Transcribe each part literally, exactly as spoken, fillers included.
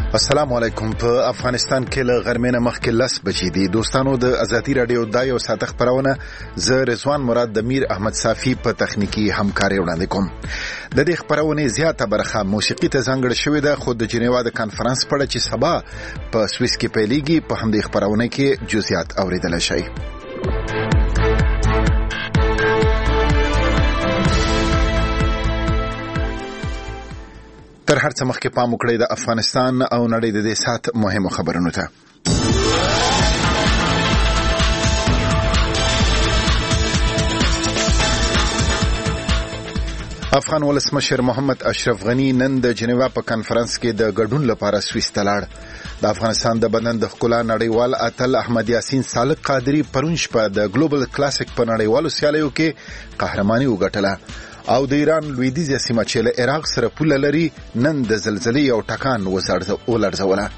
السلام علیکم. په افغانستان کې له غرمې نه مخکې لس بجې دي. دوستانو د ازادي رادیو د یو ساعت خبرونه زه رضوان مراد د میر احمد صافی په تخنیکی همکاري وړاندې کوم. د دې خبرونه زیاته برخه موسیقي ته ځانګړې شوې ده، خو د جنیوا د کانفرنس په اړه چې سبا په سویس کې پیلېږي په همدې خبرونه کې جزئیات اوریدل شي. تر هر څه مخکې پام وکړئ د افغانستان او نړۍ د دې سات مهمو خبرونو ته. افغان ولسمشر محمد اشرف غنی نن د جنیوا په کانفرنس کې د ګډون لپاره سویس ته لاړ. د افغانستان د بدن د ښکلا نړیوال اتل احمد یاسین صالح قادری پرون شپه د ګلوبل کلاسیک په نړیوالو سیالیو کې قهرماني وګټله او د ایران لویدیځه سیمه چې له عراق سره پوله لري نن د زلزلې یو ټکان ولړزوله.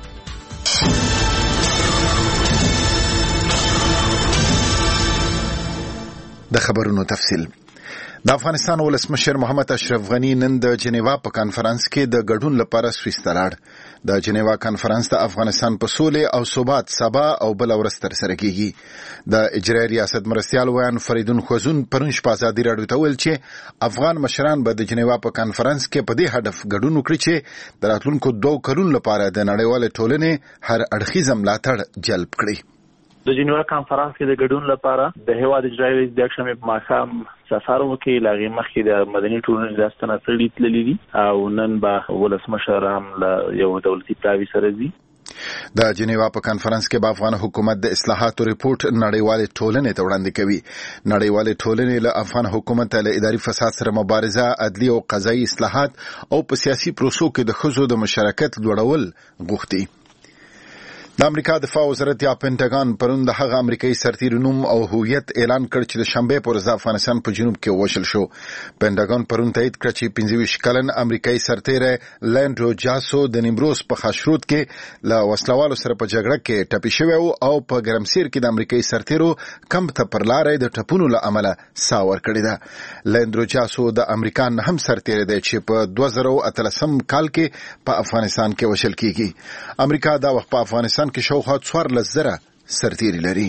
د خبرونو تفصیل. د افغانستان ولسمشر محمد اشرف غنی نن د جنیوا په کانفرنس کې د ګډون لپاره سویس ته لاړ. د جنیوا کانفرنس د افغانستان په سولې او ثبات سبا او بل ورځ ترسره کیږي. د اجرایي ریاست مرستیال ویان فریدون خوزون پرون شپه ازادي راډیو ته ویل چې افغان مشران به د جنیوا په کانفرنس کې په دې هدف ګډون وکړي چې د راتلونکو دوه کلونو لپاره د نړیوال ټولنې هر اړخیزه ملاتړ جلب کړي. د جنیوا کانفرنس کې د ګډون لپاره د هیواد اجرایي رئیس د اکشن په ماښام سفر وکړي. لاغي مخکې د مدني ټولنې د استناسړي تللي دي او نن به ولسمشر هم له یو دولتي پلاوي سره دي. د جنیوا په کانفرنس کې به افغان حکومت د اصلاحاتو ریپورت نړیوال ټولنې ته وړاندې کوي. نړیوال ټولنې له افغان حکومت له اداري فساد سره مبارزه، عدلي او قضایي اصلاحات او په سیاسي پروسو کې د ښځو د مشارکت لوړول غوښتي. د امریکا دفاع وزارت یا پینټاګان پرون د هغه امریکایي سرتیر نوم او هویت اعلان کړ چې د شنبه پر ورځ افغانستان په جنوب کې وشل شو. پینټاګان پرون تایید کړ چې پنځه ویشت کلن امریکایي سرتیر لینډرو جاسو د نیمروز په خاشرود کې له وسلوالو سره په جګړه کې ټپي شوی او په ګرمسیر کې د امریکایي سرتیرو کمپ ته پر لارې د ټپونو له امله ساه ورکړې ده. لینډرو جاسو د امریکا نه هم سرتیر دی چې په دوه زره اتلسم کال کې په افغانستان کې وشل کیږي. امریکا دا وخت په افغانستان کې شاوخوا څوارلس زره سرتیري لري.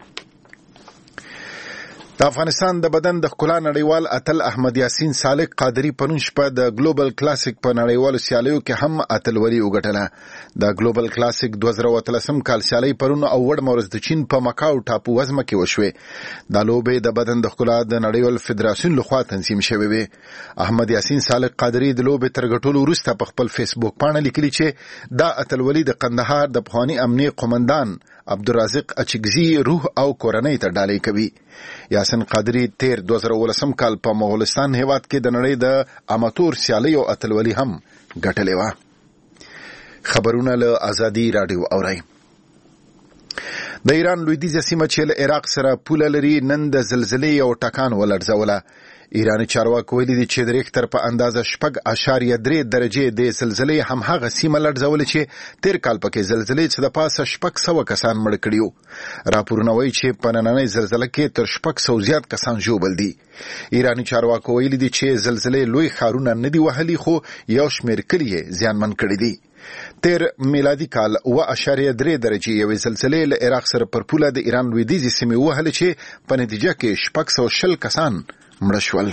د افغانستان د بدن د ښکلا نړیوال اتل احمد یاسین صالح قادری پرون شپه د ګلوبل کلاسیک په نړیوالو سیالیو کې هم اتلولي وګټله. د ګلوبل کلاسیک دوه زره اتلسم کال سیالي پرون او وړ ورځ د چین په مکاو ټاپو وزمه کې وشوې. د لوبې د بدن د ښکلا د نړیوال فدراسیون لخوا تنظیم شوی وي. احمد یاسین صالح قادری د لوبې تر ګټلو وروسته په خپل فیسبوک باندې لیکلي چې دا اتلولي د قندهار د پخوانی امنیه قومندان عبدالرازق اچګزي روح او کورنۍ ته ډالۍ کوي. یاسین قادری تیر دوه زره ولسم کال په مغولستان هیواد کې د نړۍ د اماتور سیالي او اتلولي هم ګټلې وه. خبرونه له ازادي راډیو اورئ. د ایران لویدیځه سیمه چې له عراق سره پوله لري نن د زلزلې یو ټکان ولړزوله. ایرانی چارواکو ویلي دي چې د ریختر په اندازه شپږ اعشاریه درې درجې د زلزلې همهغه سیمه لړزولې چې تیر کال پکې زلزلې چې د پاسه شپږ سوه کسان مړه کړي وو. راپورونه وایي چې په نننۍ زلزله کې تر شپږ سوه زیات کسان ژوبل دي. ایرانی چارواکو ویلي دي چې زلزلې لوی ښارونه نه دي وهلي خو یو شمېر کلي یې زیانمن کړي دي. تیر میلادي کال اوه اعشاریه درې درجې یوې زلزلې له عراق سره پر پوله د ایران لویدیځې سیمې ووهلې چې په نتیجه کې شپږ سوه شل کسان مړه شول.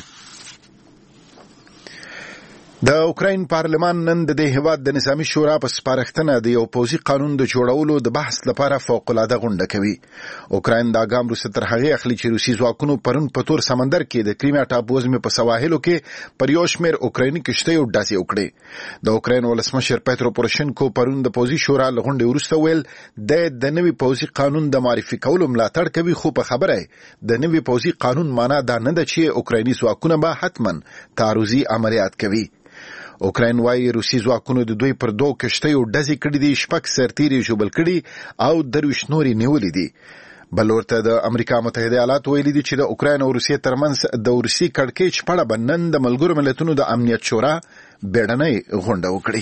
د اوکراین پارلمان نن د دې هیواد د نظامی شورا په سپارښتنه د یو پوځي قانون د جوړولو د بحث لپاره فوق‌العاده غونډه کوي. اوکراین دا ګام وروسته تر هغې اخلي چې روسي ځواکونو پرون په تور سمندر کې د کریمیا ټاپو وزمې په سواحلو کې پر یو شمېر اوکرایني کښتیو ډزې وکړې. د اوکراین ولسمشر پیترو پوروشنکو پرون د پوځي شورا له غونډې وروسته ویل د د نوي پوځي قانون د معرفي کولو ملاتړ کوي، خو په خبره د نوي پوځي قانون معنا دا نه ده چې اوکرایني ځواکونه به حتما تعرضي عملیات کوي. اوکراین وايي روسي ځواکونو د دوی پر دوه کښتیو ډزې کړې دي، شپږ سرتیري ژوبل کړي او درویشت نورې نیولې دي. بل ورته د امریکا متحده ایالات ویلي دي چې د اوکراین او روسیې ترمنځ د روسي کړکېچ په اړه به نن د ملګرو ملتونو د امنیت شورا بیړنۍ غونډه وکړي.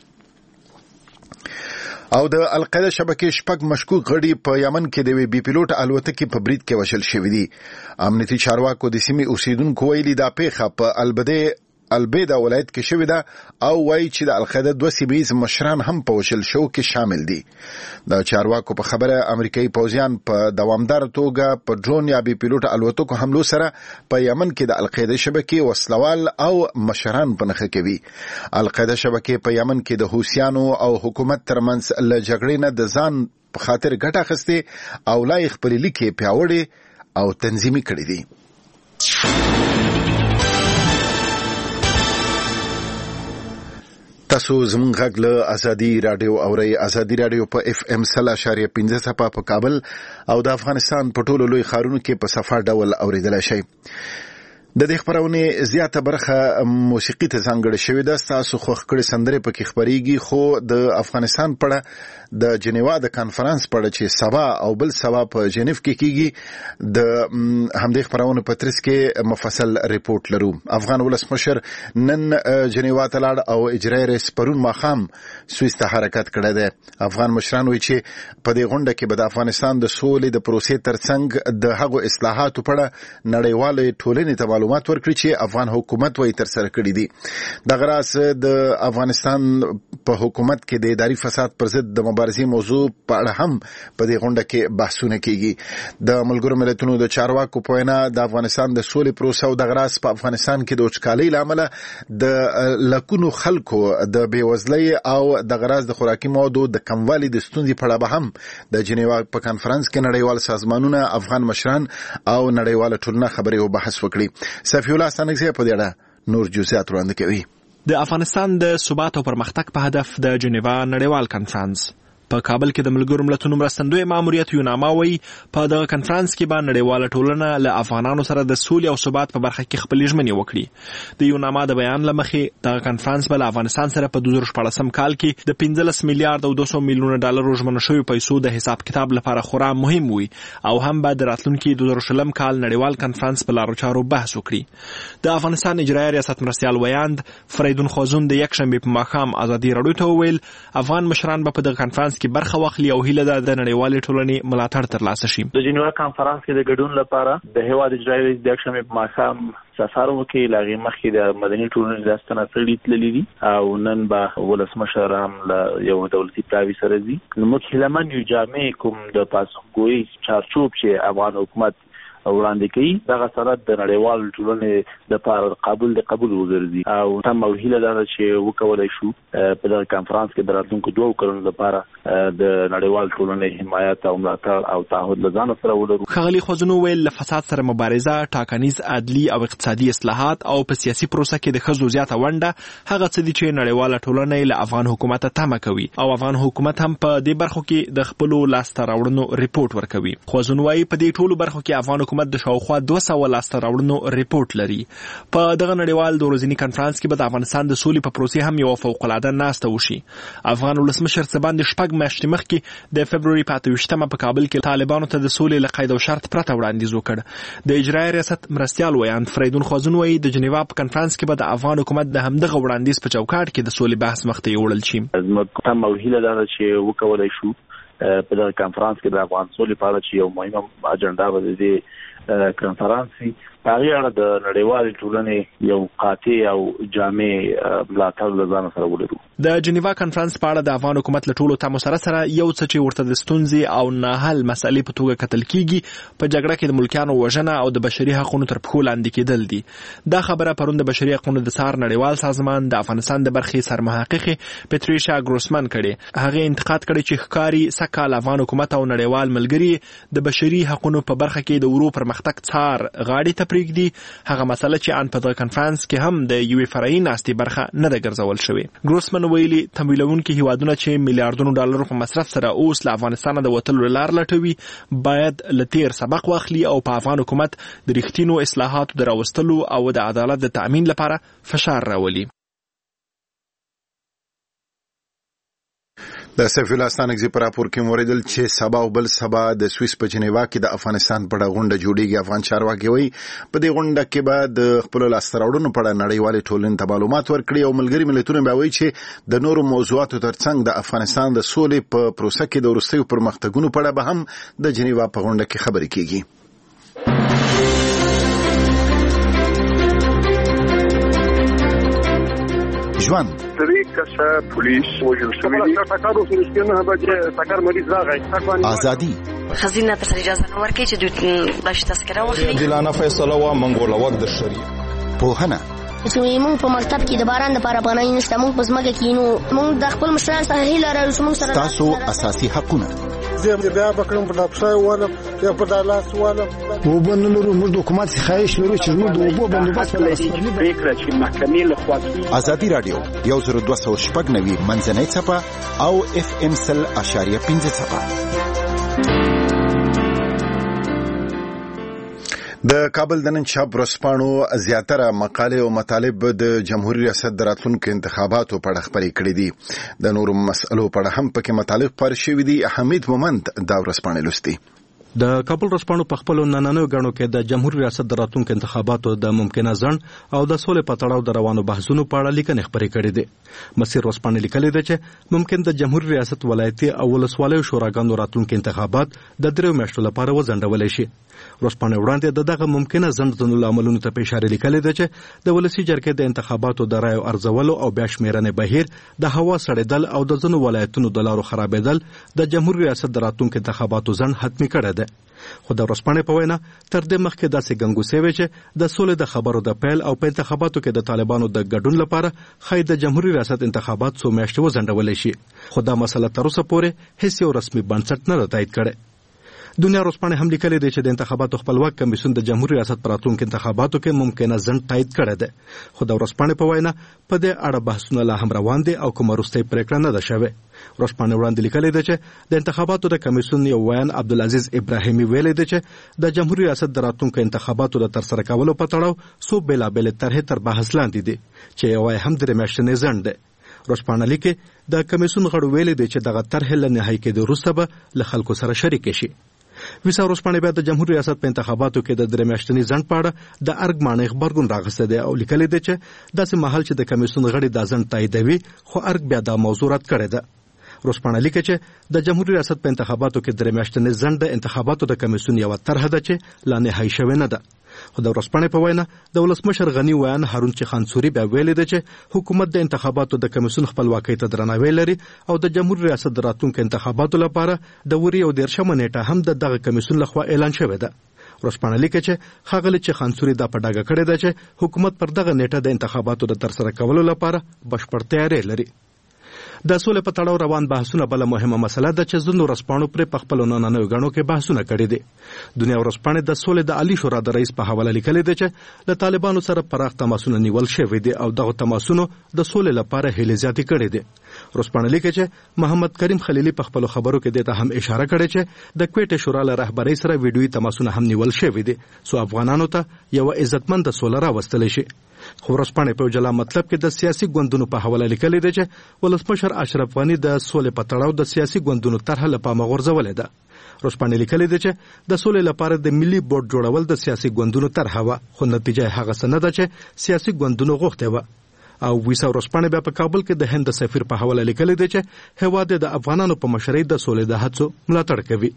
او د القاعده شبکې شپږ مشکوک غړي په یمن کې د بي پیلوټ الوتکې په برید کې وشل شوي دي. امنیتي چارواکو د سیمې اوسیدونکو ویلي دا پیښه په البده البیدا ولایت کې شوې ده او وایي چې د القاعده دوه سیمه‌ییز مشران هم په وژل شو کې شامل دي. د چارواکو په خبره امریکایي پوځیان په دوامدار توګه په ډرون یا بي پیلوټ الوتکو حملو سره په یمن کې د القاعده شبکې وسلوال او مشران په نښه کوي. القاعده شبکې په یمن کې د حوثیانو او حکومت ترمنځ له جګړې نه د ځان په خاطر ګټه اخیستې او لا یې خپلې لیکې پیاوړې او تنظیمي کړې دي. تاسو زموږ غږ له ازادي رادیو اورئ. ازادي رادیو په اف ام سل اشاریه پنځه صفه په کابل او د افغانستان په ټولو لوی ښارونو کې په صفه ډول اوریدلای شئ. د دې خبرونه زیاته برخه موسیقي ته ځانګړې شوې ده. تاسو خوښ کړي سندرې پکې خبريږي، خو د افغانستان په د جنیوا د کانفرنس په چې سبا او بل سبا په جنیف کې کیږي د همدې خبرونه په ترڅ کې مفصل ریپورت لرو. افغان ولسمشر نن جنیوا ته لاړ او اجرایي رئیس پرون ماخام سویس ته حرکت کړی دی. افغان مشران وایي چې په دې غونډه کې به د افغانستان د سولې د پروسې ترڅنګ د هغو اصلاحاتو په اړه نړیوالې ټولنې ته معلومات ورکړي چې افغان حکومت وایي تر سره کړي دي. دغه راز د افغانستان په حکومت کې د اداري فساد پر ضد د مبارزې موضوع په اړه هم په دې غونډه کې بحثونه کیږي. د ملګرو ملتونو د چارواکو په وینا د افغانستان د سولې پروسه او دغه راز په افغانستان کې د وچکالۍ له امله د لکونو خلکو د بېوزلۍ او دغه راز د خوراکي موادو د کموالي د ستونزې په اړه به هم د جنیوا په کانفرنس کې نړیوال سازمانونه، افغان مشران او نړیواله ټولنه خبرې او بحث وکړي. صفي الله ستانکزی په دې اړه نور جزئیات وړاندې کوي. د افغانستان د ثبات او پرمختګ په هدف د جنیوا نړیوال کانفرنس په کابل کې د ملګرو ملتونو مرستندوی ماموریت یوناما وایي په دغه کانفرنس کې به نړیواله ټولنه له افغانانو سره د سولې او ثبات په برخه کې خپلې ژمنې وکړي. د یوناما د بیان له مخې دغه کانفرنس به له افغانستان سره په دوه زره شپاړسم کال کې د پنځلس میلیارډ او دوه سوه میلیونه ډالرو ژمنو شویو پیسو د حساب کتاب لپاره خورا مهم وي او هم به د راتلونکي دوه زره شلم کال نړیوال کانفرنس په لارو چارو بحث وکړي. د افغانستان اجرایي ریاست مرستیال ویاند فریدون خوازون د یکشنبې په ماښام ازادي راډیو ته وویل افغان مشران به په دغه کانفرنس کې برخه واخلي او هیله ده د نړیوالې ټولنې ملاتړ ترلاسه شي. د جنیوا کانفرنس کې د ګډون لپاره د هیواد اجرایي رئیس د یکشنبې په ماښام سفر وکړي. له هغې مخکې د مدني ټولنې د استناسړي تللي دي او نن به ولسمشر هم له یو دولتي پلاوي سره ځي. موږ هیلهمن یو جامع کوم د پاسخګویي چارچوب چې افغان حکومت وړاندې کوي دغه سند د نړیوال ټولنې د پر قبول د قبول وګرځي او تم او هیله ده چې وکولای شو په دغه کانفرنس کې د راتلونکو دوه کلونو لپاره د نړیوال ټولنې حمایت او ملاتړ او تعهد لزان سره ولرو. خغلی خوځنو ویل له فساد سره مبارزه، ټاکنیز عدلي او اقتصادي اصلاحات او په سیاسي پروسه کې د ښځو زیاته ونډه هغه څه دي چې نړیواله ټولنه له افغان حکومت تمه کوي او افغان حکومت هم په دې برخو کې د خپل لاسته راوړنو ریپورت ورکوي. خوځنو وايي په دې ټولو برخو کې افغان حکومت د شاوخوا دوه سوه لاسته راوړنو ریپورت لري. په دغه نړیوال د ورځني کانفرنس کې به د افغانستان د سولې په پروسې هم یو فوق العاده ناسته وشي. افغان ولسمشر څه باندې شپږ میاشتې مخکې د فبروري په اته ویشتمه په کابل کې طالبانو ته د سولې له قید او شرط پرته وړاندیز وکړ. د اجرایي ریاست مرستیال ویاند فریدون خوازون وایي د جنیوا په کانفرنس کې به د افغان حکومت د همدغه وړاندیز په چوکاټ کې د سولې بحث مخ ته یوړل شي. زموږ تم او هیله ده چې وکولای شو په دغه کانفرنس کې د افغان سولې په اړه چې یو مهمه اجنډا به د دې کانفرنس هغه اړه د نړیوالې ټولنې یو قاطع او جامع ملاتړ لزان سره ولرو. د جنیوا کانفرنس په اړه د افغان حکومت له ټولو تمو سره سره یو څه چې ورته د ستونزې او ناحل مسلې په توګه کتل کیږي په جګړه کې د ملکیانو وژنه او د بشري حقوقو تر پښو لاندې کېدل دي. دا خبره پرون د بشري حقوقو د څار نړیوال سازمان د افغانستان د برخې سرمحقق پټریشا ګروسمن کړي. هغه انتقاد کړي چې ښکاری سکهال افغان حکومت او نړیوال ملګري د بشري حقوقو په برخه کې د ورو پرمختګ څار غاړې ته پرېږدي. هغه مسله چې ان په دغه کانفرنس کې هم د یوې فرعي ناستې برخه نه ده ګرځول شوې. ګروسمن ویلي تمویلونکي هیوادونه چې میلیارډونو ډالرو په مصرف سره اوس له افغانستان د وتلو لار لټوي باید له تیر سبق واخلي او په افغان حکومت د رښتینو اصلاحاتو د راوستلو او د عدالت د تأمین لپاره فشار راولي. د سیف الله ستانکزی پر راپور کې موریدل چې سبا او بل سبا د سویس په جنیوا کې د افغانستان په غونډه جوړیږي. افغان چارواکي وایي په دې غونډه کې به د خپل لاسته راوړنو په اړه نړیوالې ټولنې ته معلومات ورکړي او ملګري ملتونه به وایي چې د نورو موضوعاتو ترڅنګ د افغانستان د سولې په پروسه کې د وروستیو پرمختګونو په اړه به هم د جنیوا په غونډه کې خبرې کیږي. ژوند درې کسه پولیس وژل شوي دي. ټکر وشو چې نه بجې ټکر مریض راغی. ازادي خزینه ته اجازه نه ورکړي چې دوی باش تذکره واخلي. دلانه فیصله وا منګول وخت د شریعت پوهنه چې موږ په مکتب کې د باران لپاره پناه نشته، موږ په ځمکه کې نو موږ د خپل مشران سره هیله لرو چې موږ سره تاسو اساسي حقونه زه بیا بکرم په لاپشای واله یا په دالاس واله وبنلو موږ د حکومت خواهش لرو چې موږ د وبو بندوبست ولرو. فکر چې محکمې له خوا ازادي رادیو یو زر دوه سوه شپږ نوي منځنۍ څپه او اف ام سل اشاریه پنځه څپه. د کابل د نن شب ورځپاڼو زیاتره مقالې او مطالب د جمهوریت ریاست د راتلونکو انتخاباتو په اړه خبرې کړې دي. د نورو مسئلو په اړه هم پکې مطالب خپاره شوي دي. حمید مومند دا ورځپاڼې لوستي. د کابل ورځپاڼو په خپل نننیو غاڼو کې د جمهوریت ریاست د راتلونکو انتخاباتو د ممکنه ځنډ او د سولې په تړاو د روانو بحثونو په اړه لیکنې خپرې کړې دي. مسیر ورځپاڼې لیکلې ده چې ممکن د جمهوریت ریاست ولایتي او ولسوالیو شوراګانو راتلونکو انتخابات د دریو میاشتو لپاره وځنډول شي. ورځپاڼې وړاندې د دغه ممکنه ځنډ د عملونو ته اشاره لیکلې ده چې د ولسی جرګې د انتخاباتو د رایو ارزولو او بیا شمیرنې بهیر د هوا سړېدل او د ځینو ولایتونو د لارو خرابېدل د جمهوریت ریاست د راتلونکو انتخاباتو ځنډ حتمي کړی دی. خو د ورځپاڼې په وینا تر دې مخکې داسې ګنګوسې وې چې د سولې د خبرو د پیل او په انتخاباتو کې د طالبانو د ګډون لپاره خای د جمهوریت ریاست انتخابات څو میاشتې وځنډول شي. خو دا مسله تر اوسه پورې هیڅ یو رسمي بنسټ نه تایید کړي. دنیا ورځپاڼې هم لیکلي دي چې د انتخاباتو خپلواک کمیسیون د جمهوریت ریاست پر راتلونکو انتخاباتو کې ممکنه ځنډ تایید کړی دی. خو د ورځپاڼې په وینا په دې اړه بحثونه لا هم روان دي او کومه وروستۍ پریکړه نه ده شوې. ورځپاڼې وړاندې لیکلي ده چې د انتخاباتو د کمیسیون یو ویان عبدالعزیز ابراهیمي ویلي دی چې د جمهوریت ریاست د راتلونکو انتخاباتو د ترسره کولو په تړاو څو بېلابېلې طرحې تر بحث لاندې دي چې یو یې هم درې میاشتنې ځنډ دی. ورځپاڼه لیکي د کمیسیون غړو ویلي دي چې دغه طرحې له نهایي کېدو وروسته به له خلکو سره شریکې شي. ویسا ورځپاڼې بیا د جمهوریت ریاست په انتخاباتو کې د درې میاشتنې ځنډ په اړه د ارګ مانې خبرګون راغسته دی او لیکلي دی چې داسې مهال چې د کمیسیون غړي دا ځنډ تاییدوي خو ارګ بیا دا موضوع رد کړې ده. ورځپاڼه لیکي چې د جمهوریت ریاست په انتخاباتو کې درې میاشتنې ځنډ د انتخاباتو د کمیسیون یو طرحه ده چې لا نهایي شوې نه ده. خو د ورځپاڼې په وینا د ولسمشر غنی ویان هارون چخانسوري بیا ویلي دی چې حکومت د انتخاباتو د کمیسیون خپلواکۍ ته درناوی لري او د جمهوریت ریاست د راتلونکو انتخاباتو لپاره د وري او دیرشمه نیټه هم د دغه کمیسیون لخوا اعلان شوې ده. ورځپاڼه لیکي چې ښاغلي چخانسوري دا په ډاګه کړې ده چې حکومت پر دغه نیټه د انتخاباتو د ترسره کولو لپاره بشپړ تیاری لري. د سولې په تړاو روان بحثونه بل مهمه مسله ده چې زنو ورځپاڼو پر په خپل نننیو غاڼو کې بحثونه کړي دي. دنیا ورځپاڼې د سولې د عالی شورا د رئیس په حواله لیکلي دی چې د طالبانو سره پراخ تماسونه نیول شوي دي او دغه تماسونو د سولې لپاره هلې زیاتې کړي دي. ورځپاڼه لیکي چې محمد کریم خلیلی په خپل خبرو کې دته هم اشاره کړې چې د کویټه شورا له رهبرۍ سره ویډیوي تماسونه هم نیول شوي دي سو افغانانو ته یو عزتمند سوله راوستل شي. خو ورځپاڼې په جلا مطلب کې د سیاسي ګوندونو په حواله لیکلي دی چې ولسمشر اشرف غنی د سولې په تړاو د سیاسي ګوندونو طرح له پامه غورځولې ده. ورځپاڼې لیکلي دی چې د سولې لپاره د ملي بورډ جوړول د سیاسي ګوندونو طرح و خو نتیجه هغه څه نه ده چې سیاسي ګوندونو غوښته و. او ویسا ورځپاڼې بیا په کابل کې د هند سفیر په حواله لیکلي دی چې هیواد د افغانانو په مشرۍ د سولې د هڅو ملاتړ کوي.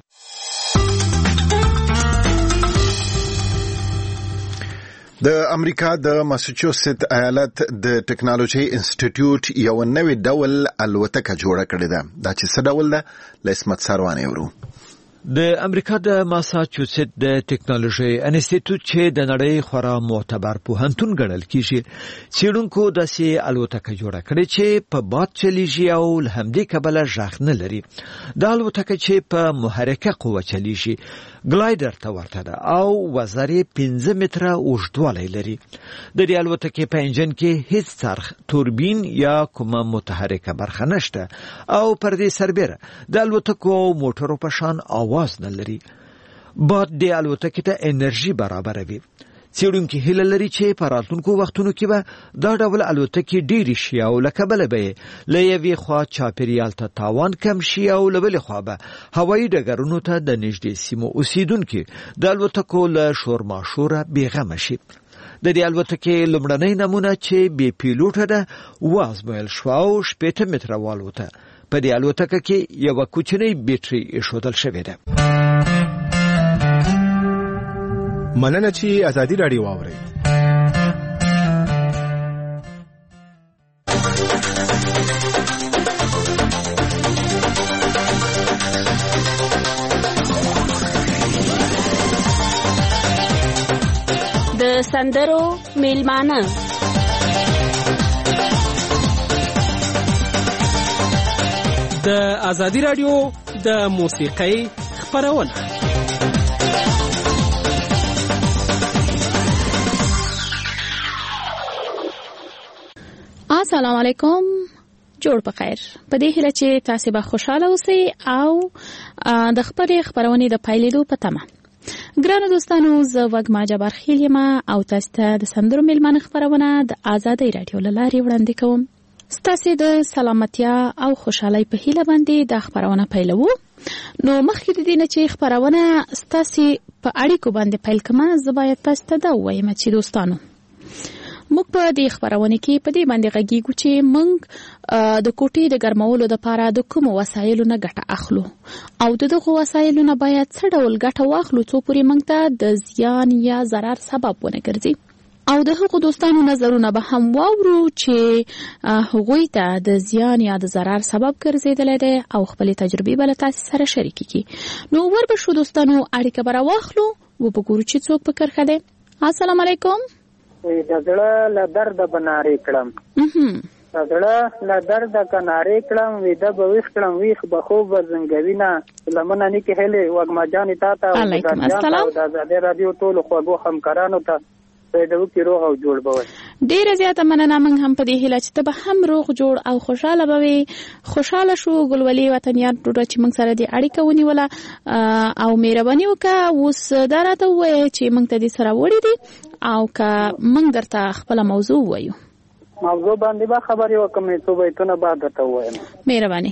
د امریکا د ماساچوسټ ایالت د ټیکنالوژي انسټیټیوټ یو نوې ډول الوتکه جوړه کړې ده. دا چې څه ډول ده لسمت سروانه ورو. د امریکا د ماساچوسټ د ټیکنالوژي انسټیټیوټ چې د نړۍ خورا معتبر پوهنتون ګڼل کیږي څېړونکو داسې الوتکه جوړه کړې چې په باد چلیږي او له همدې کبله غږ نه لري. دا الوتکه چې په محرکه قوه چلیږي ګلایډر ته ورته ده او وزرې پنځه متره اوږدوالی لري. د دې الوتکې په انجن کې هیڅ څرخ، توربین یا کومه متحرکه برخه نشته او پر دې سربیره د الوتکو او موټرو په شان आवाज نه لري. باد د الوتکې ته انرژي برابروي. څېړونکي هیله لري چې په راتلونکو وختونو کې به دا ډول الوتکې ډېرې شي او له کبله به یې له یوې خوا چاپېریال ته تاوان کم شي او له بلې خوا به هوایي ډګرونو ته د نږدې سیمو اوسېدونکي د الوتکو له شورماشوره بېغمه شي. د دې الوتکې لومړنۍ نمونه چې بې پیلوټه ده وازمویل شوه او شپېته متره والوته. په دې الوتکه کې یوه کوچنۍ بیټرۍ ایښودل شوې ده. مننه چې ازادي راډیو واورئ. د سندرو میلمانه د ازادي رادیو د موسیقۍ خپرونه. السلام علیکم، جوړ په خیر. په دې هیله چې تاسو به خوشاله اوسئ او د خپلې خپرونې د پایلیدو په تمه. ګرانو دوستانو، زه وږمه جبار خیل یم او تاسو ته د سندرو میلمانه خپرونه د ازادي رادیو له لارې وړاندې کوم. ستاسو د سلامتیا او خوشحالۍ په هیله باندې د خپرونه پیلوو. نو مخکې د دې نه چې خپرونه ستاسو په اړیکو باندې پیل کړم، زه باید تاسو ته دا ووایم چې دوستانو، موږ په دې خپرونه کې په دې باندې غږیږو چې موږ د کوټې د ګرمولو لپاره د کومو وسایلو نه ګټه اخلو او د دغو وسایلو نه باید څه ډول ګټه واخلو څو پورې موږ ته د زیان یا ضرر سبب ونه ګرځي. او د هغو دوستانو نظرونه به هم واورو چې هغوی ته د زیان یا د ضرر سبب ګرځېدلی دی او خپلې تجربې به له تاسې سره شریکې کړي. نو ور به شو دوستانو، اړیکه به راواخلو و به ګورو چې څوک په کرښه دی. السلام علیکم. د زړه له درده به نارې کړم، د زړه له درده که نارې کړم، ویده به ویښ کړم، ویښ به خوب به زنګوینه. لمنه نیکې هیلې وږمه جانې تا ته او د ازادي راډیو ټولو خوږو همکارانو ته پیداوکي روغ او جوړ به وي. ډیره زیاته مننه. موږ هم په دې هیله چې ته به هم روغ جوړ او خوشحاله به وي. خوشحاله شو ګلولي وطنیان ټوله چې موږ سره دې اړیکه ونیوله او مهرباني وکړه. اوس دا راته ووایه چې موږ ته دې سره وړي دي او که موږ درته خپله موضوع ووایو. موضوع باندې به خبرې وکړم، څو بیتونه به درته ووایم. مهرباني.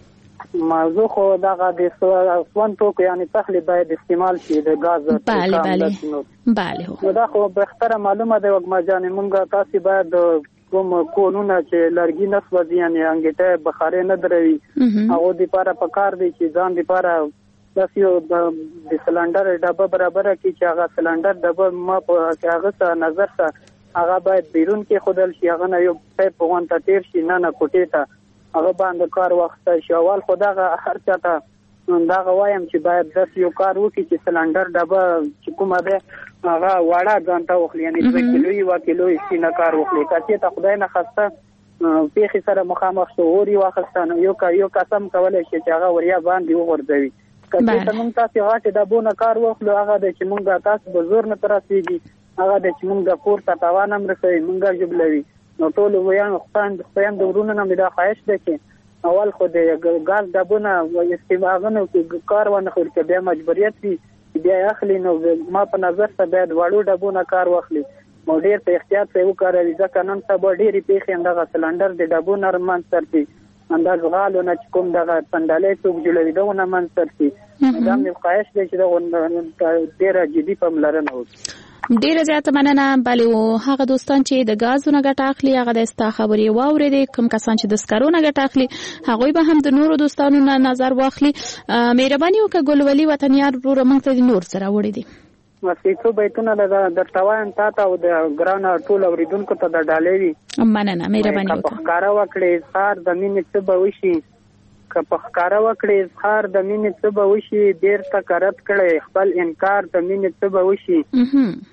موضوع خو دغه د سون توکو یعنی پخلی باید استعمال شي د غاز. بله بله بله. نو دا خو بهتره معلومه ده وږمه جانې، مونږ تاسو باید کوم کونونه چې لرګي نه سوځي یعنی انګیټه بخارې نه دروي هغه د لپاره پکار دی چې ځان لپاره داسې یو د سلنډر ډبه برابره کړي چې هغه سلنډر ډبه ما په هغه څه نظر څه هغه باید بیرون کې خودل شي، هغه نه یو پایپ غونډه تیر شي نه نه کوټې ته هغه باندې کار وخت شي. اول خو دغه هر چاته دغه وایم چې باید داسې یو کار وکړي چې سلنډر ډبه چې کومه ده هغه واړه ځان ته واخلي، یعنې دوه کیلو یوه کیلو سینه کار واخلي. که چېرته خدای نه خسته پېښې سره مخامخ شو اور یې واخیسته نو یو یو قسم کولی شي چې هغه وریا باندې وغورځوي. که چېرته مونږ تاسې غټې ډبو نه کار واخلو هغه دی چې مونږ تاسو به زور نه ته رسېږي، هغه دی چې مونږ کور ته تاوان هم رسوي، مونږ ژوبلوي. نو ټولو ویانو خویان د ورونو نه مې دا خواهش دی چې اول خو د ګاز ډبونه استعمالونه کار ونه خوري، که بیا مجبوریت وي بیا اخلي نو ما په نظر ته باید وړو ډبونه کار واخلي او ډېر په احتیاط سره وکاروي، ځکه نن سبا ډېرې پېښې همدغه سلنډر د ډبو نه منځته رسي، همدا زغالو نه چې کوم دغه پنډالۍ څوک جوړوي دغو نه منځته رسي. دا مې خواهش دی چې دغو ډېره جدي پاملرنه وکړي. ډیره زیاته مننه. بلې و هغه دوستان چې د غازو نه ګټه اخلي هغه د ستا خبرې واورېدې، کوم کسان چې د سکرو نه ګټه اخلي هغوی به هم د نورو دوستانو نه نظر واخلي. مهرباني وکړه ګلولي وطنیان وروره موږ ته د نور سره وړي دي. مسې څو بیتونه درته وایم تا ته او د ګرانو ټولو اورېدونکو ته د ډالۍ وي. مننه، مهرباني وکړه. که په ښکاره وکړې اظهار د مینې څه به وشي، که په ښکاره وکړې اظهار د مینې څه به وشي، بېرته که رد کړې خپل انکار د مینې څه به وشي.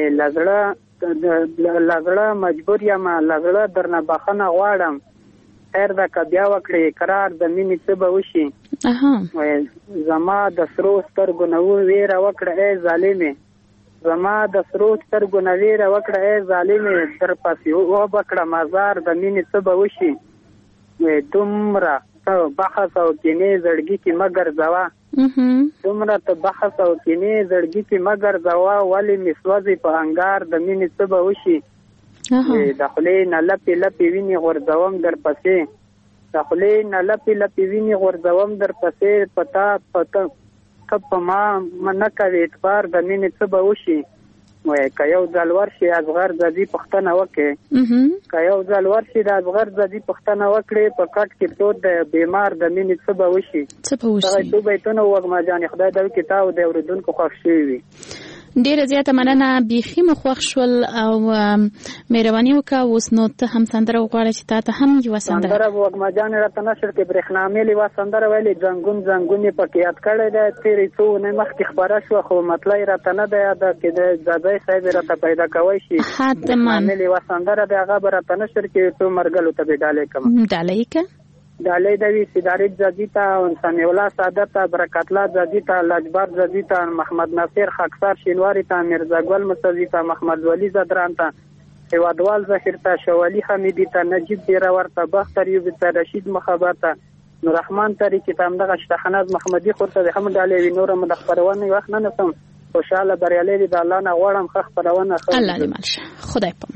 لزړه مجبور یم، لزړه درنه بخښنه غواړم، خیر ده که بیا وکړې اقرار د مینې څه به وشي. زما د سرو سترګو نه ویره وکړه ای ظالمې، زما د سرو سترګو نه ویره وکړه ای ظالمې، در پسې وبکړه مزار د مینې څه به وشي. دومره ته بحث او کینې زړګي کې مه ګرځوه، دومره ته بحث او کینې زړګي کې مه ګرځوه، ولې مې سوځې په انګار د مینې څه به وشي. د خولې نه لپې لپې وینې غورځوم در پسې، د خولې نه لپې لپې وینې غورځوم در پسې، په تا ته په ما نه کوې اعتبار د مینې څه به وشي. که یو ځل ورشي اصغر زدي پوښتنه وکړې، که یو ځل ورشي د اصغر زدي پوښتنه وکړې، په کټ کې پروت د بیمار د مینې څه به وشي. څه به وشي. دغه څو بیتونه وږمه جانې خدای دې وکړي تا او د اورېدونکو خوښ شوي وي. ډیره زیاته مننه، بیخي مو خوښ شول او مهرباني وکړه. اوس نو ته هم سندره وغواړه چې تا ته هم یوه سندره سندره وږمه جان راته نشر کې برېښنامېل یوه سندره ویلې ځنګون ځنګون یې پکې یاد کړی دی. تېرې څو اونۍ مخکې خپره شوه خو مطلع یې راته نه ده یاده کېدی ځاځی صاحب یې راته پیدا کوی شي. حتما برېښنامېل یوه سندره دی هغه به راته نشر کې څو مرګلو ته به ډالۍ کړم. ډالۍ که ډالۍ د وي سیدارید زادي ته، سمیع الله سعادت ته، برکت الله زادي ته، لاجبر زادي ته، محمد ناصر خاکسار شینواري ته، میرزا ګل مصدي ته، محمد ولی زدران ته، هیوادوال ظهیر ته، شوالی حمیدی ته، نجیب دیراور ته، بختر ایوب ته، رشید مخابر ته، نور رحمان طریقې ته، همدغه شتحناز محمدي خور ته د هم ډالۍ وي. نور هم د خپرونې وخت نه نسم خوشاله بریالي دي د الله نه غواړم ښه خپرونه ښه الله دې مل شه. خدای په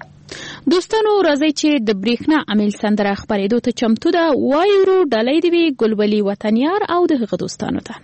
دوستانو راځي چې د برېښنا عامل سندره خپرېدو ته چمتو ده. وایو ورو ډالۍ دی وی ګلولي وطنیار او د هغه دوستانو ته.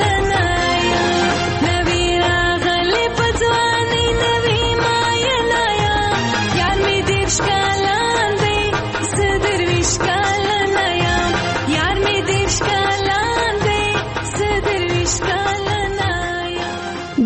نوی راغلی پځوانی نوی ما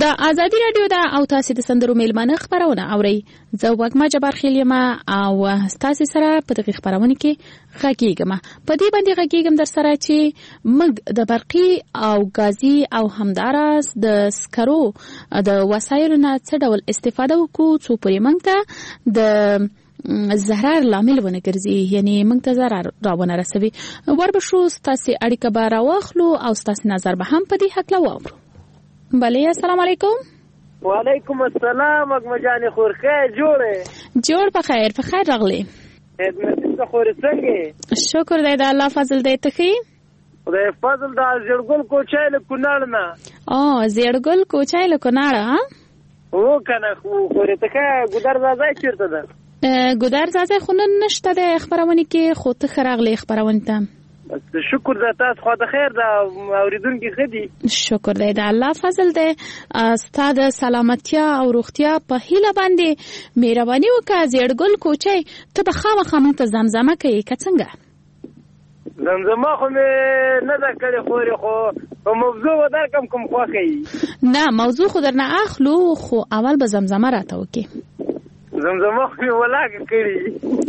د ازادي رادیو دا او تاسو د سندرو میلمانه خبرونه اورئ. زه وګما جبار خیلیما او تاسو سره په دغه خبرونه کې غږیږم. په دې باندې غږیږم در سره چې موږ د برقي او غازي او همداراز د سکرو د وسایلو نه څه ډول استفاده وکړو څو پرې موږ ته د زهرار لامل ونه ګرځي، یعنی موږ ته ضرر راونه رسوي. وربشو ستاسو اړیکه به راواخلو او ستاسو نظر به هم په دې حق لا واورو. بله السلام علیکم. وعلیکم السلام اګمجان خورخه جوړه جوړ په خیر په خیر راغلی. خدمت ته خورې څنګه؟ شکر دی د الله فضل دی ته ښې؟ خدای فضل دا زیړګل کوچای له کونړ نه. او زیړګل کوچای له کونړ ها؟ او کنه خو خورې ته ګودر ځای چیرته ده؟ ګودر ځای خو نن نشته د خبرونه کې، خو ته ښه راغلی خبرونه ته. شکر ده تاسو خو د خیر دا اوریدونکو ښه دي. شکر دی د الله فضل دی. ستاسو د سلامتیا او روغتیا په هیله باندې مهرباني وکړه زیړګل کوچی ته به خامخا موږ ته زمزمه کوي که څنګه؟ زمزمه خو مې نه ده کړې خورې، خو په موضوع به درکړم کوم خوښوي. نه موضوع خو درنه اخلو، خو اول به زمزمه راته وکړې. زمزمه خو مې ولاکه کړي.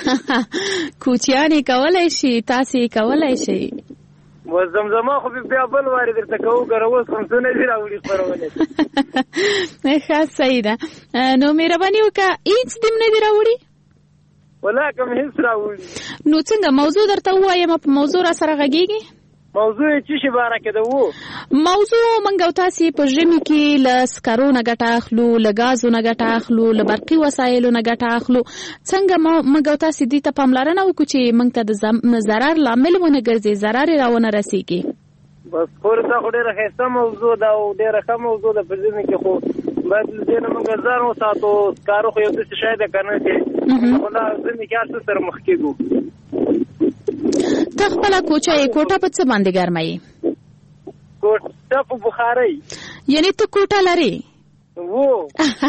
کوچیانې کولی شي، تاسې کولی شي. زمزمه خو بیا بل واري درته کوو ګره اوس کوم څه نه دي راوړي خپرونې. ښه صحیح ده. نو مهرباني وکړه هېڅ دې م نه دي راوړي؟ ولاکه مې هېڅ راوړي. نو څنګه موضوع درته ووایم په موضوع را سره غږېږي؟ موضوع یې څه شي باره کې ده و؟ موضوع موږ او تاسې په ژمي کې له سکرو نه ګټه اخلو، له ګازو نه ګټه اخلو، له برقي وسایلو نه ګټه اخلو. څنګه موږ او تاسې دې ته پاملرنه وکړو چې موږ ته د ضرر لامل ونه ګرځي، ضرر یې راونه رسېږي. بس خورې دا خو ډېره ښایسته موضوع ده او ډېره ښه موضوع ده. په ژمي کې خو باید له دې نه موږ ځان وساتو. سکارو خو یو داسې شی ده که نه چې خو دا ژمي کې هر څه سره مخ کېږو. ته خپله کوچه یې کوټه په څه باندې ګرموي؟ کوټه په بخارۍ. یعنی ته کوټه لرې؟ وو.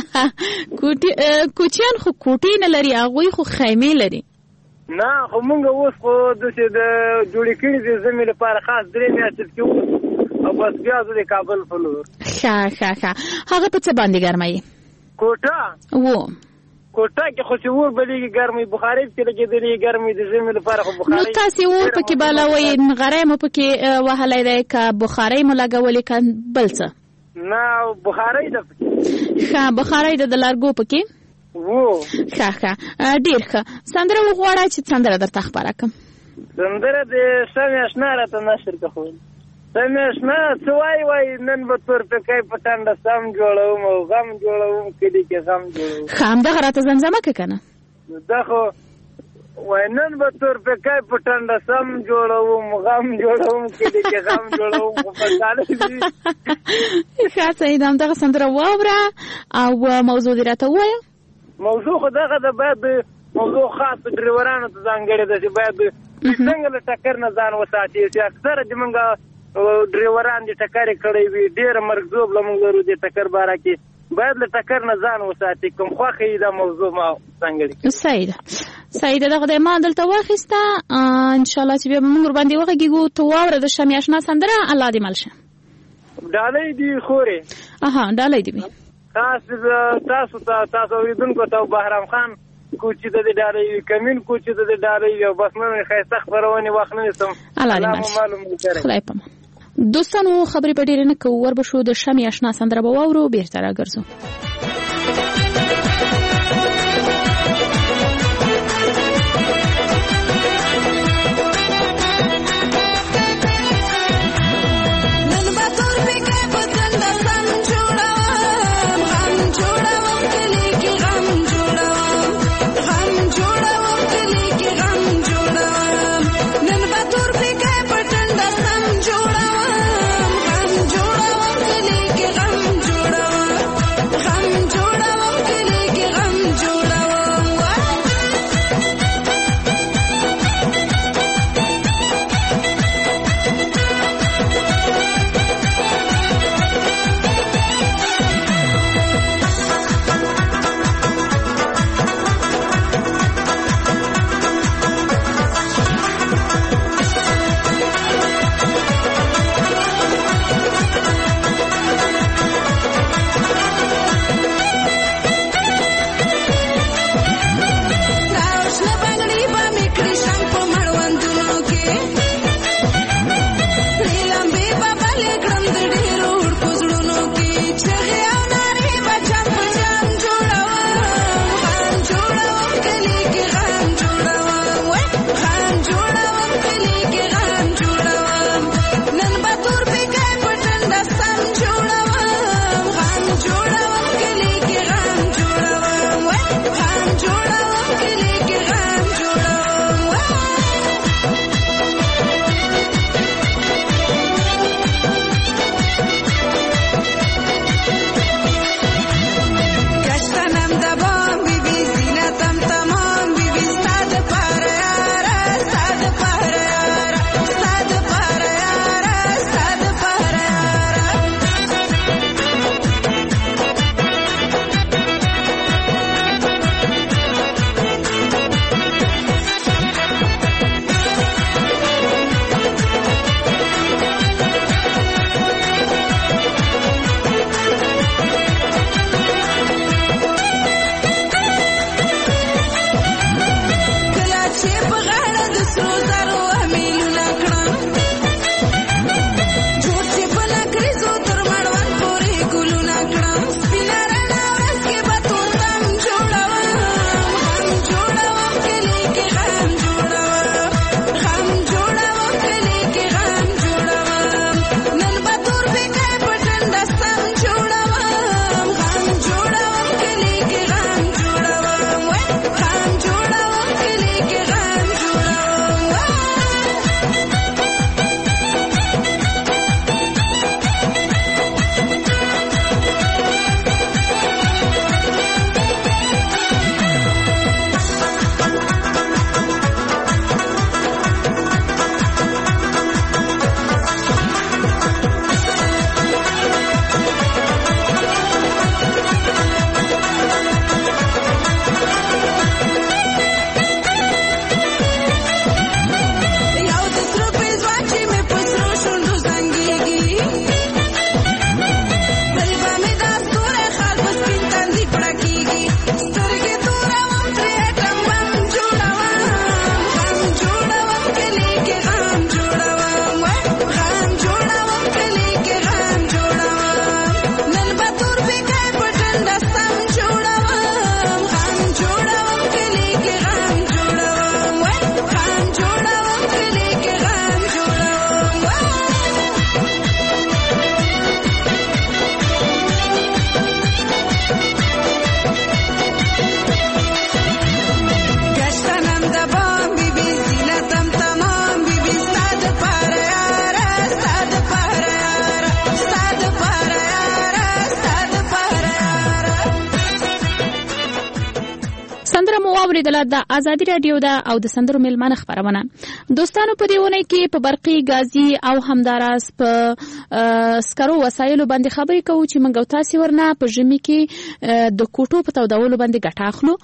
کوچیان خو کوټې نه لري، هغوی خو خیمې لري. نه خو موږ اوس خو داسې د جوړې کړي دي ژمي لپاره خاص درې میاشتې کې اوس او بس بیا زه د کابل په لور. ښه ښه ښه. هغه په څه باندې ګرموي؟ کوټه وو. کوټه کې خو چې اور بلېږي ګرمي، بخارۍ پکې لګېدلې ګرمي د ژمي لپاره خو بخارۍ. نو تاسې اور پکې بلوئ، نغری مو پکې وهلی دی که بخارۍ مو لګولې که بل څه؟ نه بخارۍ ده پکې. ښه بخارۍ ده د لرګو پکې؟ وو. ښه ښه ډېر ښه. سندره وغواړه چې سندره درته خپره کړم. سندره د سمې اشنا راته نشر کړه. سمې اشنا څه وایي وایي نن به تورپیکی په ټنډه سم جوړوم او غم جوړوم کلي کې غم جوړوم. ښه همدغه راته زمزمه کړه که نه؟ دا خو وایي نن به تورپیکی په ټنډه سم جوړوم غم جوړوم کلي کې غم جوړوم خو په کاله دي. ښه صحیح ده. همدغه سندره واوره او موضوع دې راته ووایه. موضوع خو دغه ده، باید موضوع خاص ډریورانو ته ځانګړې ده چې باید څنګه له ټکر نه ځان وساتي. چې اکثره چې موږ ډریوران دې ټکرې کړی وي، ډېره مرګزوب له موږ لرو دې ټکر باره کې، باید له ټکر نه ځان وساتي. کوم خوښه یې دا موضوع ما ځانګړې کړې. صحیح ده صحیح ده. دغه دی ما دلته واخیسته. انشاءالله چې بیا به موږ ورباندې وغږېږو. ته واوره د شمې اشنا سندره. الله دې مل شه. ډالۍ دي خورې. اها ډالۍ دې وي. خاص تاسو ته تاسو اوریدونکو ته بهرام خان کوچی ته د ډالۍ وي، کمین کوچی ته د ډالۍ وي. او بس نن ښایسته خپرونې وخت نه نیسم. الله دې مل شه. خدای پامان. دوستانو خبرې په ډېرې نه کوو، وربشو د شمې اشنا سندره به واورو، بېرته راګرځو. غم سره مو واوریدله د ازادي رادیو ده او د سندرو میلمانه خبرونه. دوستانو په دې ونې کې په برقي غازي او همداراز په سکرو وسایلو باندې خبرې کوو چې موږ تاسو ورنه په ژمي کې د کوټو په تودولو باندې ګټه اخلو.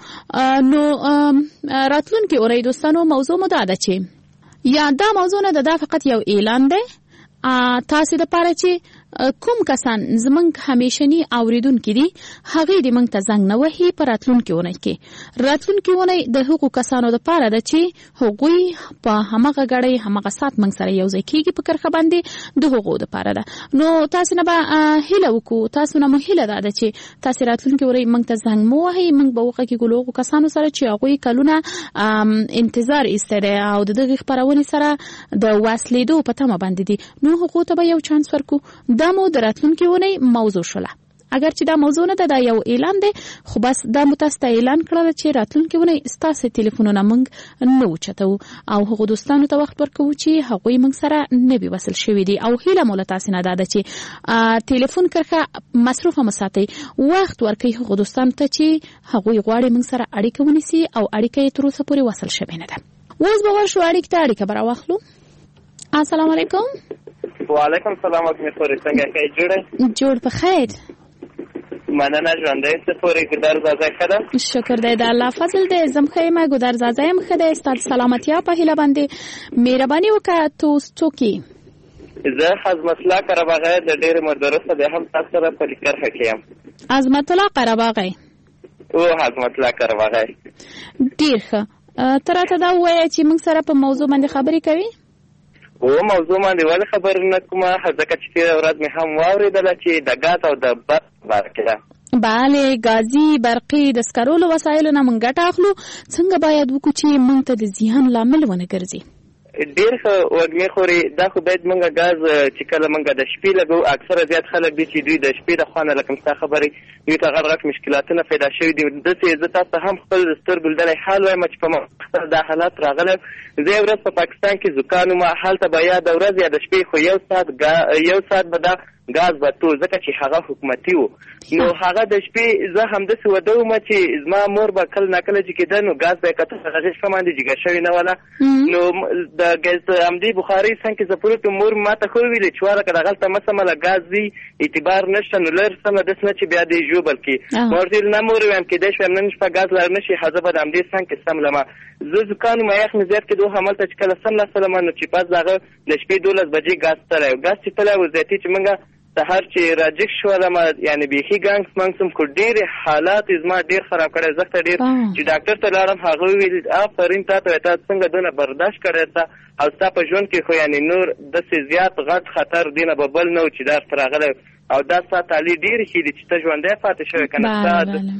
نو راتلونکي اوري دوستانو موضوع مو دا ده چې یا دا موضوع نه ده، فقط یو اعلان دی تاسو د پاره چې کوم کسان زمنګ همیشنی اوریدونکو دي هغه دې موږ ته زنګ نه وهي پر راتلونکي ونه کې راتلونکي ونه د حقوق کسانو د پاره ده چې هغوی په همغه غړې همغه سات موږ سره یو ځای کېږي په کرخه باندې د حقوق د پاره ده. نو تاسو نه به هیله وکړو، تاسو نه مو هیله ده چې تاسو راتلونکي ورې موږ ته زنګ مو وهي، موږ به وخت کې ګلوغو کسانو سره چې هغوی کلونه انتظار ایستره او دغه خبرونه سره د واسلیدو په تمه باندې دي. نو حقوق ته به یو چانس ورکو. دا مو د راتلونکي ونې موضوع شوله. اگر چې دا موضوع نه ده، دا یو اعلان دی، خو بس دا متاسته اعلان کړل چې راتلونکي ونې ستاسو ټلیفونونه موږ نه وچتو او هغه دوستانو ته وخت ورکو چې هغوی موږ سره نه وي وصل شوي دي. او هیله مو له تاسو نه ده چې ټلیفون کرخه مصروفه مساتئ، وخت ورکړئ هغه دوستانو ته چې هغوی غواړي موږ سره اړیکه ونیسي او اړیکه یې تر اوسه پورې وصل شوې نه ده. اوس به ورشو اړیکې ته اړیکه به راواخلو. السلام علیکم. وعلیکم سلام. اکمه خوري څنګه کې جوړه جوړ په خیر. مننه ژوندې څه خوري ګدار زازا خدا. شکر دې د الله فضل دې زم خیمه ګدار زازا يم خدا ستاسو سلامتی په هیله باندې مهرباني وکړه. تاسو څوکي زه حزمت الله قرباغه د ډېر مدرسه به هم تاسو سره په لیکر حکیم. حزمت الله قرباغه او حزمت الله قرباغه ډېر ښه. تراته دا وایي چې موږ سره په موضوع باندې خبرې کوي. او موضوع باندې ولې خبر نه کومه ځکه چې تیر ورځ مې هم واورېدله چې د غاز او د برق بارکه ده. بله غازي برقي د سکرولو وسایلو نه موږ ګټه اخلو. څنګه باید وکړو چې موږ ته د زیان لامل ونه ګرځي؟ ډېر ښه وږمې خوري. دا خو باید موږ غاز چې کله موږ د شپې لګو، اکثره زیات خلک دي چې دوی د شپې د خوانه لکه مستا خبرې دوی ته غټ غټ مشکلاتونه پیدا شوي دي. داسې زه تاسو هم خپل سترګو لیدلی حال وایم چې په مختصر دا حالات راغلی. زه یو ورځ په پاکستان کې زکان وم، هلته به یا د ورځې یا د شپې خو یو ساعت یو ساعت به دا غاز به تو ځکه چې هغه حکومتي و. نو هغه د شپې زه همداسې وده وم چې زما مور به کله ناکله چې کېده نو غاز به یې کته هغه شپه باندې جګه شوې نه وله. نو د همدې بخاري څنګ کې زه پروت وم، مور ما ته خو ویلې چې واره که دغلته مسمه له غاز وي اعتبار نشته نو لر سمه داسې نه چې بیا دې ژوبل کړي. ما ورته ویل نه مور ویم کېدای شي نن شپه غاز لر نه شي، زه به د همدې څنګ کې سملمه. زه زکان وم، یخ مې زیات کېدو، هملته چې کله سملستلمه نو چې پس د هغه د شپې دولس بجې غاز تللی و. غاز چې تللی و زیاتي چې موږ سهار چې راجګ شولم یعنی بیخي ګانګ منګسم خو ډېرې حالات زما ډېر خراب کړی. زه ډېر چې ډاکټر ته لاړم، هغه ویل آفرین تا ته تا څنګه دونه برداشت کړی ته او ستا په ژوند کې خو یعنې نور داسې زیات غټ خطر دی نه به بل نه و چې دا ورته راغلی او دا ستا تعلي ډېرې ښې دي چې ته ژوندی پاتې شوی که نه ستا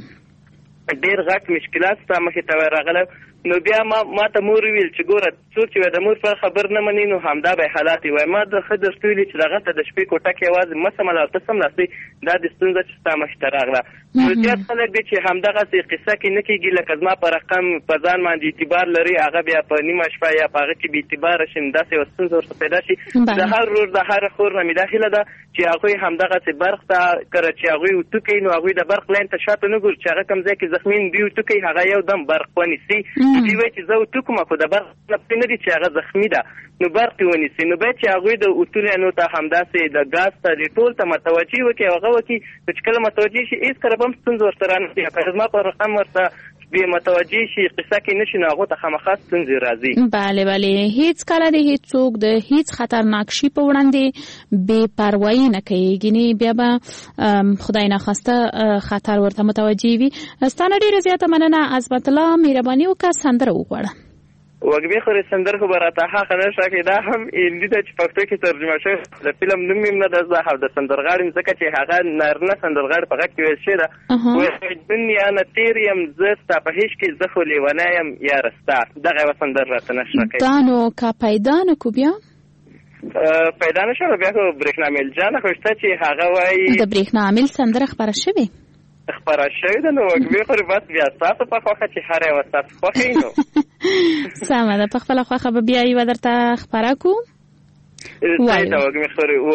ډېر غټ مشکلات ستا مخې ته راغلی. نو بیا ما ما ته مور ویل چې ګوره څوک چې د مور په خبر نه مني نو همدا به حالات وي. ما د ښه درته ویلي چې دغه ته د شپې کوټه کې یوازې مه سمله او ته سملاستئ، دا د ستونزه چې ستا مخې ته راغله. نو زیات خلک دی چې همدغسې قصه کې نه کېږي لکه زما په رقم په ځان باندې اعتبار لري، هغه بیا په نیمه شپه یا په هغه کې بې اعتباره شي، داسې یوه ستونزه ورته پیدا شي. د هر ورور د هر خور نه مې دا هیله ده چې هغوی همدغسې برق ته کله چې هغوی وتو کوي نو هغوی د برق لاین ته شاته نه ګوري چې هغه کوم ځای کې زخمي دوی وتو کوي هغه یو دم برق ونیسي. دوی وایي چې زه وتو کوم خو د برق لپې نه دي چې هغه زخمي ده نو برق یې ونیسي. نو باید چې هغوی د وتلو ته همداسې د غاز ته د ټول ته متوجه وکړي او هغه وکړي چې کله متوجه شي هېڅکله به هم ستونزه ورته رانهشي. که زما په رقم ورته بې متوجه شي قصه کې نشي نو هغو ته خامخا ستونزې راځي. بله بله هیڅ کله د هیڅوک د هیڅ خطرناک شي په وړاندې بې پروایي نه کوي، ګینې بیا به خدای ناخواسته خطر ورته متوجه وي. ستانه ډېره زیاته مننه عظمت الله، مهرباني وکړه سندره وغواړه. وږمې خورې سندره خو به راته حقه نه شته دا هم هندي ده چې پښتو کې ترجمه شوی، د فلم نوم مې نه ده زده او د سندرغاړي ځکه چې هغه نارینه سندرغاړي په غږ کې ویل شوې ده وایي دنیا نه تېر یم زه ستا په هېڅ کې زه خو لیونی یم یاره ستا، دغه یوه سندره راته نشته کوي. دا نو که پیدا نه کو بیا پیدا نه شوه بیا خو برېښنا میل جانه خو شته چې هغه وایي د برېښنا میل سندره خپره شوې خپره شوې ده نو وږمې خورې بس بیا ستاسو په خوښه چې هر یوه ستاسو خوښه وي نو سمه ده، په خپله خوښه به بیا یوه درته خپره کړو. ځای ته وږمې خورې و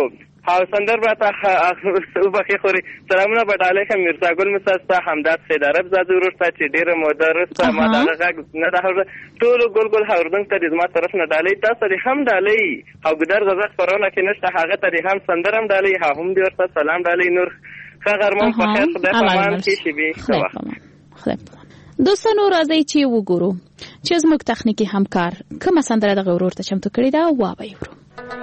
او سندر باته او بخې خوري سلامونه بټ علیکم میرزا ګل مساستا حمدات سید عرب زاد ورسته چې ډیره مدرسه ما دا غږ نه ده ټول ګل ګل هاوردنګ ته د ما طرف نه ډالۍ تاسو دې هم ډالۍ او ګدر غزت پرونه کې نشته هغه ته دې هم سندر هم ډالۍ ها هم دې ورته سلام ډالۍ نور خغرمون په خیر خدای پامان کې شي به خدای دوستانو راځي چې وګورو چې زموږ تخنیکی همکار کومه سندره د غورور ته چمتو کړی دا وا به یورو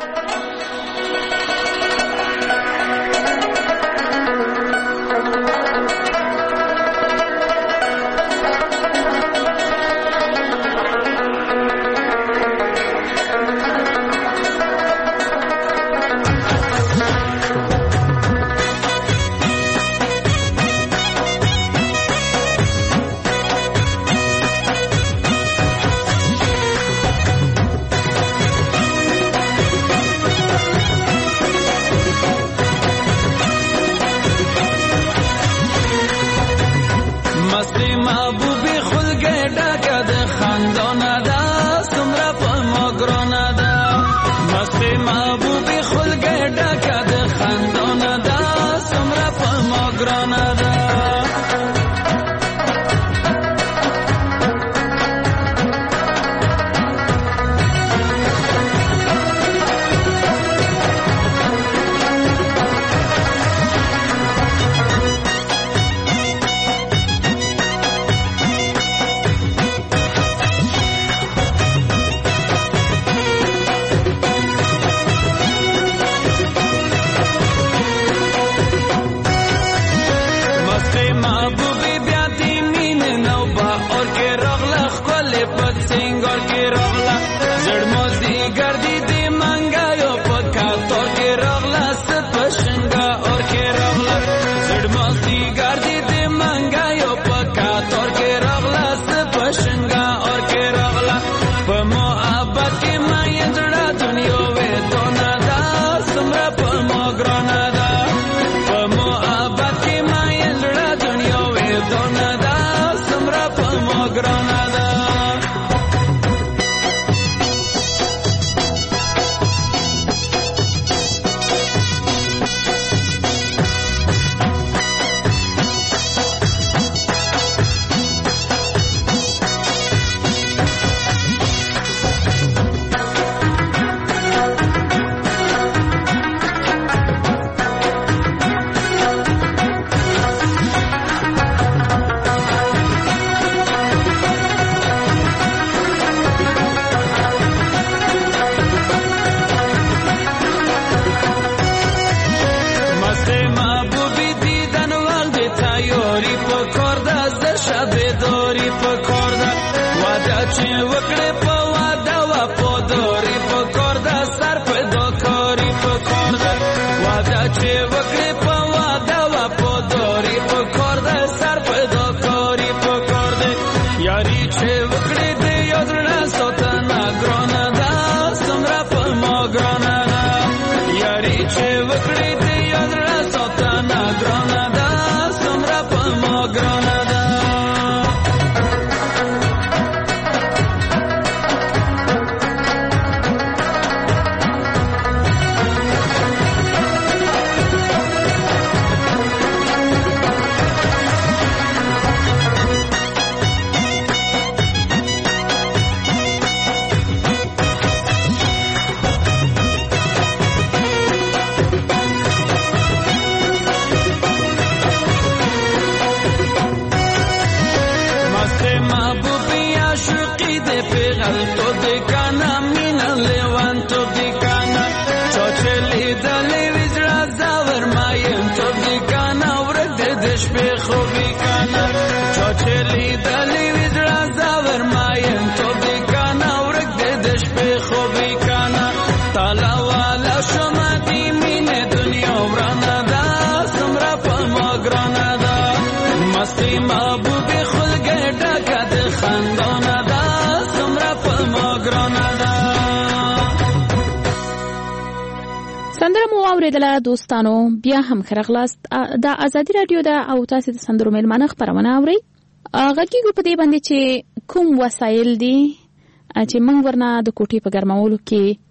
اوریدله دوستانو بیا هم خرغلاست د ازادي رادیو د او تاسو د سندرو ملمنه خبرونه اوري غږیږي په دې باندې چې کوم وسایل دي چې موږ ورنه د کوټې په ګرمولو کې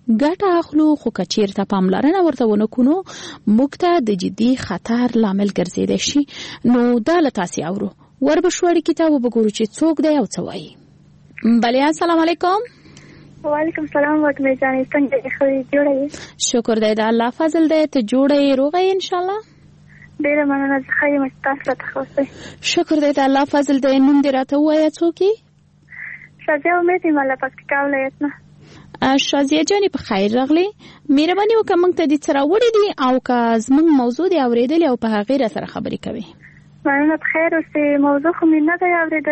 ګټه اخلو خو که چیرته پاملرنه ورته ونه کړو موږ ته د جدي خطر لامل ګرځیدای شي. نو دا له تاسې اورو وربشو اړیکې ته وګورو چې څوک دی او څه وایي. بله السلام علیکم. وعلیکم السلام وطمه جانې څنګه یې ښه جوړه یې؟ شکر دی د الله فضل دی. ته جوړه یې روغه یې انشاءالله؟ ډېره مننه زه ښه یم چې تاسو راته ښه اوسئ. شکر دی د الله فضل دی. نوم دې راته ووایه څوک یې؟ شازیه امید یم له پکتیکا ولایت نه. شازیه جانې په خیر راغلی. مهرباني وکړه موږ ته دې څه راوړي دي او که زموږ موضوع دې اورېدلې او په هغې را سره خبرې کوي. مننه په خیر اوسئ. موضوع خو مې نه دی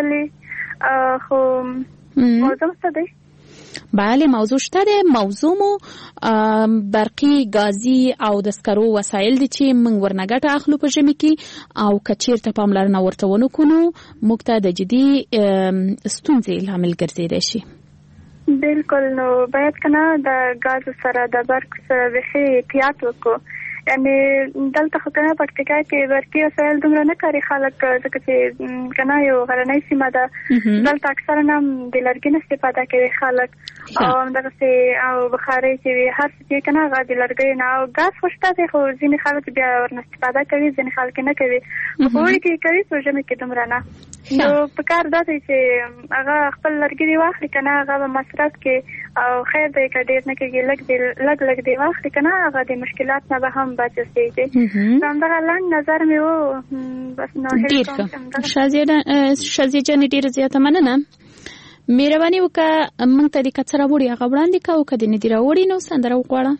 اورېدلې خو موضوع څه دی؟ بله موضوع شته دی. موضوع مو برقي ګازي او د سکرو وسایل دي چې موږ ورنه ګټه اخلو په ژمي کې او که چیرته پاملرنه ورته ونه کړو موږ ته د جدي ستونزې لامل ګرځېدای شي. بالکل. نو باید که نه د ګازو سره د برق سره بیخي احتیاط وکړو. یعنې دلته خو که نه پکتیکا کې برقي وسایل دومره نه کاري خلک ځکه چې که نه یو غرنۍ سیمه ده. دلته اکثرا هم د لرګي نه استفاده کوي خلک او همدغسې او بخارۍ چې وي هر څه چې که نه هغه د لرګیو نه او ګاز خو شته دی خو ځینې خلک بیا ورنه استفاده کوي ځینې خلک نه کوي. په اوړي کې کوي په ژمي کې دومره نه. نو په کار دا دی چې هغه خپل لرګي دې واخلي که نه هغه به مصرف کړي او خیر دی که ډېر نه کېږي لږ دې لږ لږ دې واخلي که نه هغه د مشکلات نه به هم بچ اوسېږي. نو همدغه لنډ نظر مې و. بس نو ډېر ښه. شازیه جانې ډېره زیاته مننه. مهرباني وکړه موږ ته دې که څه راوړي هغه وړاندې کړه او که دې نه دي راوړي نو سندره وغواړه.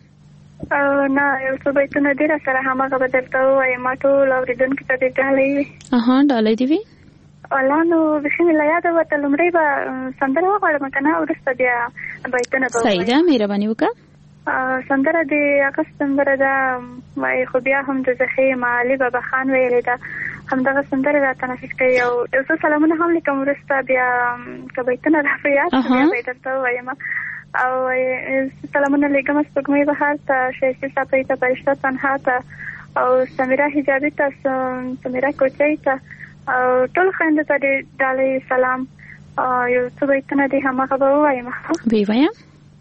نه یو څو بیتونه دي راسره هماغه به درته ووایم. ما ټول اورېدونکي ته دې ډالۍ وي. اها ډالۍ دې وي. والله نو بیخي مې له یاده وته. لومړی به سندره وغواړم که نه وروسته بیا بیتونه به صحیح ده. مهرباني وکړه. سندره د هغه سندره ده وایي خو بیا هم د زخې معالي بابا خان ویلې ده همدغه سندره را تنفس کوي او یو څو سلامونه هم لیکم وروسته بیا که بیتونه را په یاد بیا به یې درته ووایم. او سلامونه لیکم سپوږمۍ بهار ته ښایستې صافۍ ته فرشته تنها ته او سمیرا حجابي ته سمیرا کوچۍ ته او ټول خویندو ته دې ډالۍ سلام. یو څو بیتونه دې هماغه به ووایم. ویې وایم.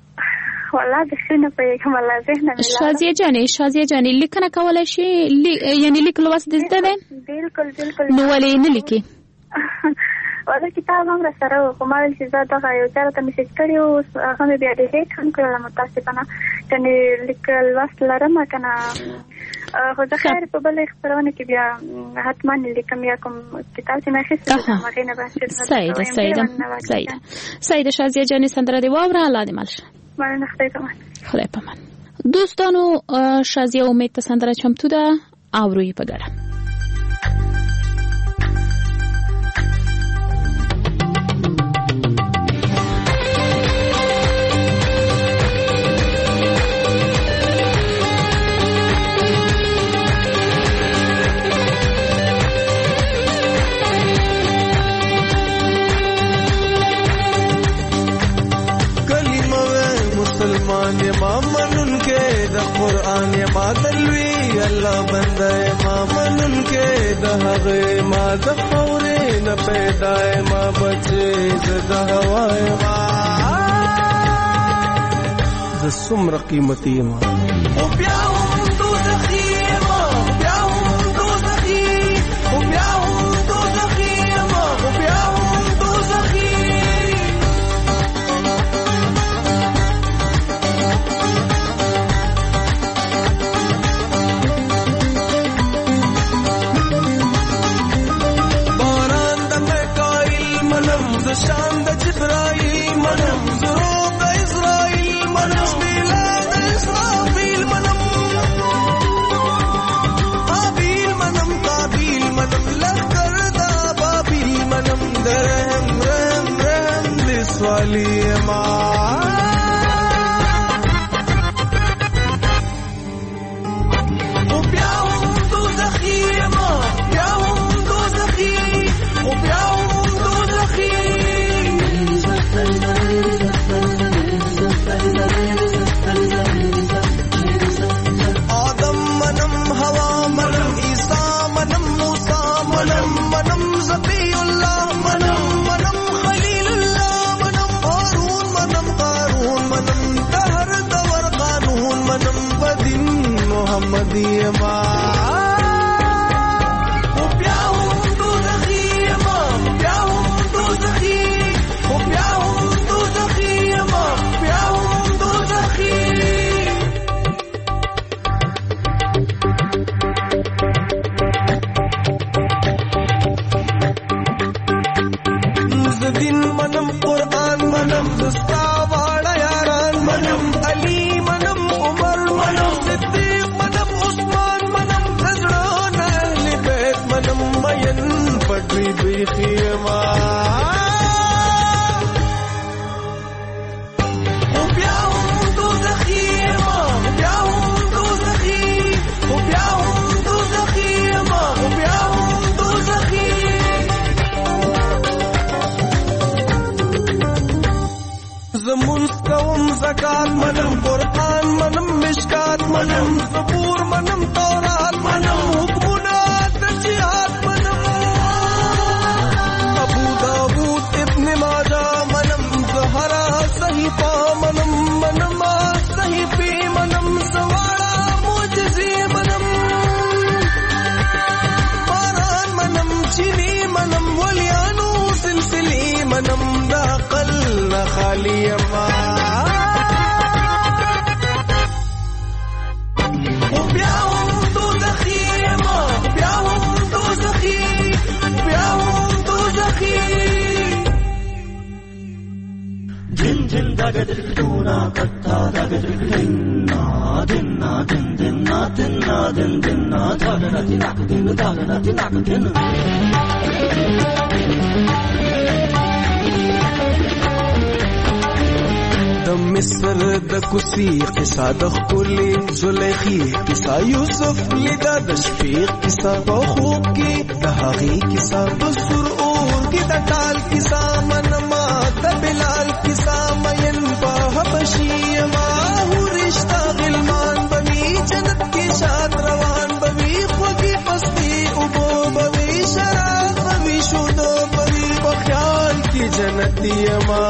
والله بیخي نه پوهېږم والله ذهنه مې شازیه جانې شازیه جانې لیکنه کولی شي یعنې لیک لوست دې زده دی؟ بالکل بالکل. نو ولې نه لیکي؟ والله کتاب هم را سره و خو ما ویل چې زه دغه یو چا راته میسیج کړی و هغه مې بیا ډیلیټ هم کړله متاسفانه. کنې لیک لوست لرم که نه خو زه خیر په بلې خپرونه کې بیا حتما لیکم یا کوم کتاب چې مې اخیستی وم هغې نه به صحیح ده صحیح ده صحیح ده صحیح ده. شازیه جانې سندره دې واوره. الله دې مل شه. مننه. خدای پامان. خدای پامان. دوستانو شازیه امید ته سندره چمتو ده. اورو یې په ګډه. ما منن کې د قران ما دلوي الله بنده ما منن کې د هغه ما د خورې نه پیدا ما بچې د هواي ما د سمر قیمتي ما او بیا هم دوزخي ما بیا هم دوزخي او بیا هم دوزخي ما او بیا هم دوزخي شان د جبرائیل منم زروب د اسرائیل منم بلاد اسرافیل منم دی ما او بیا هم دوزخی ما بیا هم دوزخی او بیا هم دوزخی ما بیا هم دوزخی زدین منم قرآن منم دستا واړه یاران منم علی منم عمر منم صدیق منم عثمان منم زړه نه اهل بیت منم مین پټوي بیخي ما او بیا هم دوزخي ما بیا هم دوزخي او بیا هم دوزخي ما او بیا هم دوزخي زمون کوم زکات منم قرآن منم مشکات منم زبور منم تورات منم حکمونه د جهاد منم ابو داود ابن ماجه منم زهرا صحیفه منم منم صحیفه منم سواړه معجزې منم باران منم چینی منم ولیانو سلسلې منم د عقل نه خالی ما او بیا هم دوزخی ما بیا هم دوزخی بیا هم دوزخی دن دن دغه دکتونا کتا دغه دکتینا دن دن دن دن دن دن دغه دغه دن دغه دغه دن د مصر د کوسی قصه د خپلې زلیخي قصه یوسف لیدا د شفیق قصه په خوب کې د هغې قصه په سور اور کې د ټال قصه منما د بلال قصه مین په حبشي ما هو رشتہ غلمان بوي جنت کې شاد روان بوي خوږی پستی او بوي شراب بوي شودو بوي په خیال کې جنتی ما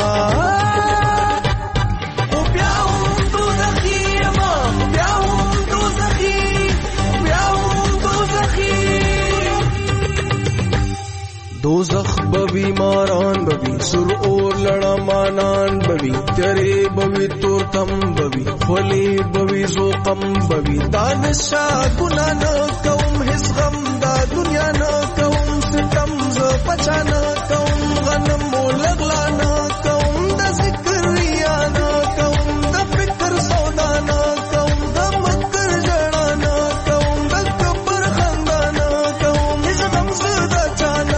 دوزخ بوی ماران بوی سر اور لڑا مانان بوی تیرے بوی تورتم بوی خلی بوی زوقم بوی دانشا گناہ نہ کوم حس غم دا دنیا نہ کوم ستم ز پچا نہ کوم غنم لغلا نہ کوم دا ذکر ریا نہ کوم دا فکر سودا نہ کوم دا مکر جڑا نہ کوم دا کبر خندا نہ کوم حس غم زدا چانا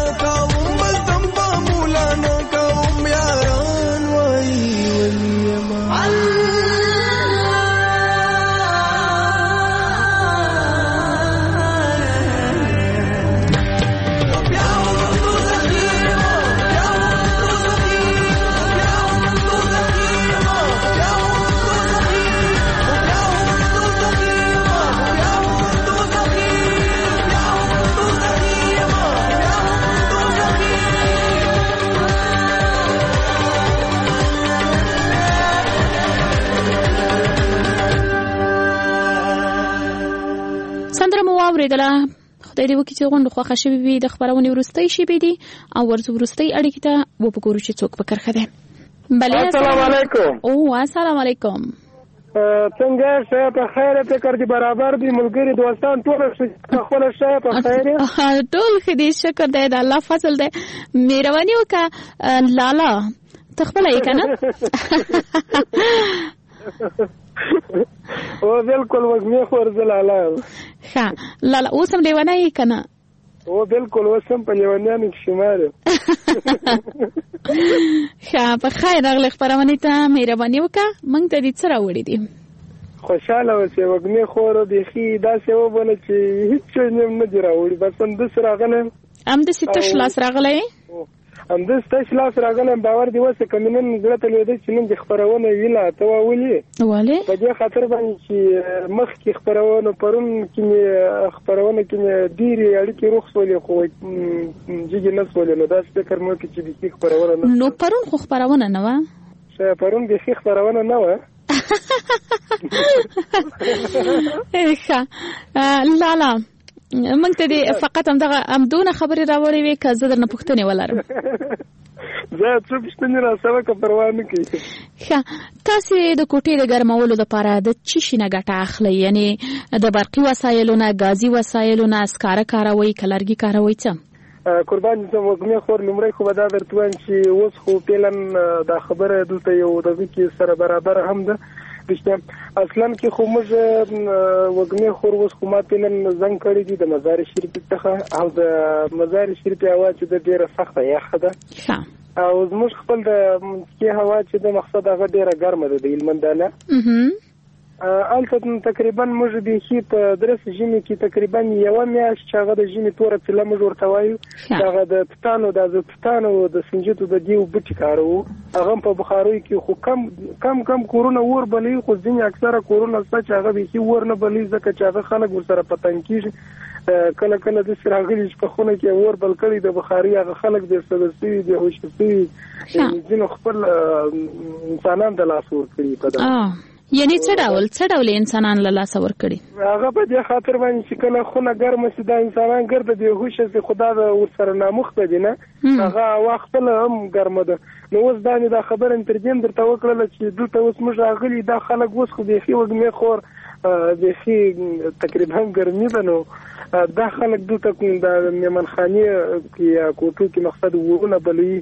اوریدله خدای دې وکړي چې غونډه خوښه شوې وي د خبرونې وروستۍ شیبې دي او ورځو وروستۍ اړیکې ته وګورو چې څوک په کرښه دی. بله السلام علیکم. او السلام علیکم. څنګه شه په خیر فکر دي برابر دي ملګری دوستان ټول خپل شه په خیر ټول خدي شکر دی د الله فضل دی مهرباني وکړه لالا ته خپل یې کنه او بالکل وګمه خور زلاله ها لالا اوس هم لیوانه یې کنه او بالکل اوس هم په لیوانیانو کې شمار ها په خیر راغلی خبرونه ته مهرباني وکړه مونږ ته دې څه راوړي دي خوشاله اوسې وګمه خور بيخي دا څه وبونه چې هیڅ نه نه دی راوړي بس هم د سره غنه ام د ستش لاس راغلی ام د ستش لاس راغلی باور دی وسه کمنن زړه ته لیدل چې نن د خبرونه ویلا ته وولي والے په دې خاطر باندې چې مخ کې خبرونه پرون کې خبرونه کې ډیری اړیکې روخ سولې خو جګ نه سولې نو دا څه کار مو کې چې د خبرونه نو پرون خو خبرونه نه و شه پرون د خبرونه نه و ښه لالا موږ ته دې فقط همدغه همدونه خبرې راوړې وې که زه درنه پوښتنې ولرم؟ زه څه پوښتنې راسره که پروا نه کوي. ښه تاسې د کوټې د ګرمولو دپاره د څه شي نه ګټه اخلئ؟ یعنې د برقي وسایلو نه، ګازي وسایلو نه، سکاره کاروئ که لرګي کاروئ؟ څه قربان دې زه وږمې خور لومړی خو به دا درته وایم چې اوس خو فعلا دا خبره دلته یو دغه کې سره برابر هم ده. رښتیا اصلا کې خو موږ وږمې خور اوس خو ما فعلا زنګ کړی دي د مزار شریف څخه، او د مزار شریف هوا چې د ډېره سخته یخه ده، او زموږ خپل د کې هوا چې د مقصد هغه ډېره ګرمه ده د هلمندانه. البته تقریبا موږ د شي په درس ژمي کې تقریبا یو میاشت چې هغه د ژمي توره چله موږ ورته وایو، هغه د پټانو د پټانو د سنجتو د دیو بټي کارو، هغه په بخارۍ کې خو کم کم کم کورونه ور بلې، خو ځینې اکثره کورونه چې هغه به شي ور نه بلې ځکه چې هغه خلک ورسره پتن کیږي. کله کله د سراغلي په خونه کې ور بل کړي د بخارۍ هغه خلک د سدسي د هوشسي ځینې خپل انسانان د لاس ور کړي په دا. یعنی څه ډول څه ډول انسانان له لاسه ورکړي؟ هغه په دې خاطر باندې چې کله خونه ګرمه شي دا انسانان ګرده د هوش چې خدا د ورسره نامخته دي نه، هغه وخت له هم ګرمه ده. نو اوس دا نه دا خبره ترجمه درته وکړل چې دلته اوس موږ راغلي دا خلک اوس خو بيخي وګمې خور بيخي تقریبا ګرمي ده. نو دا خلک دلته د میمنخانه کې کوټو کې مقصد ورونه بلې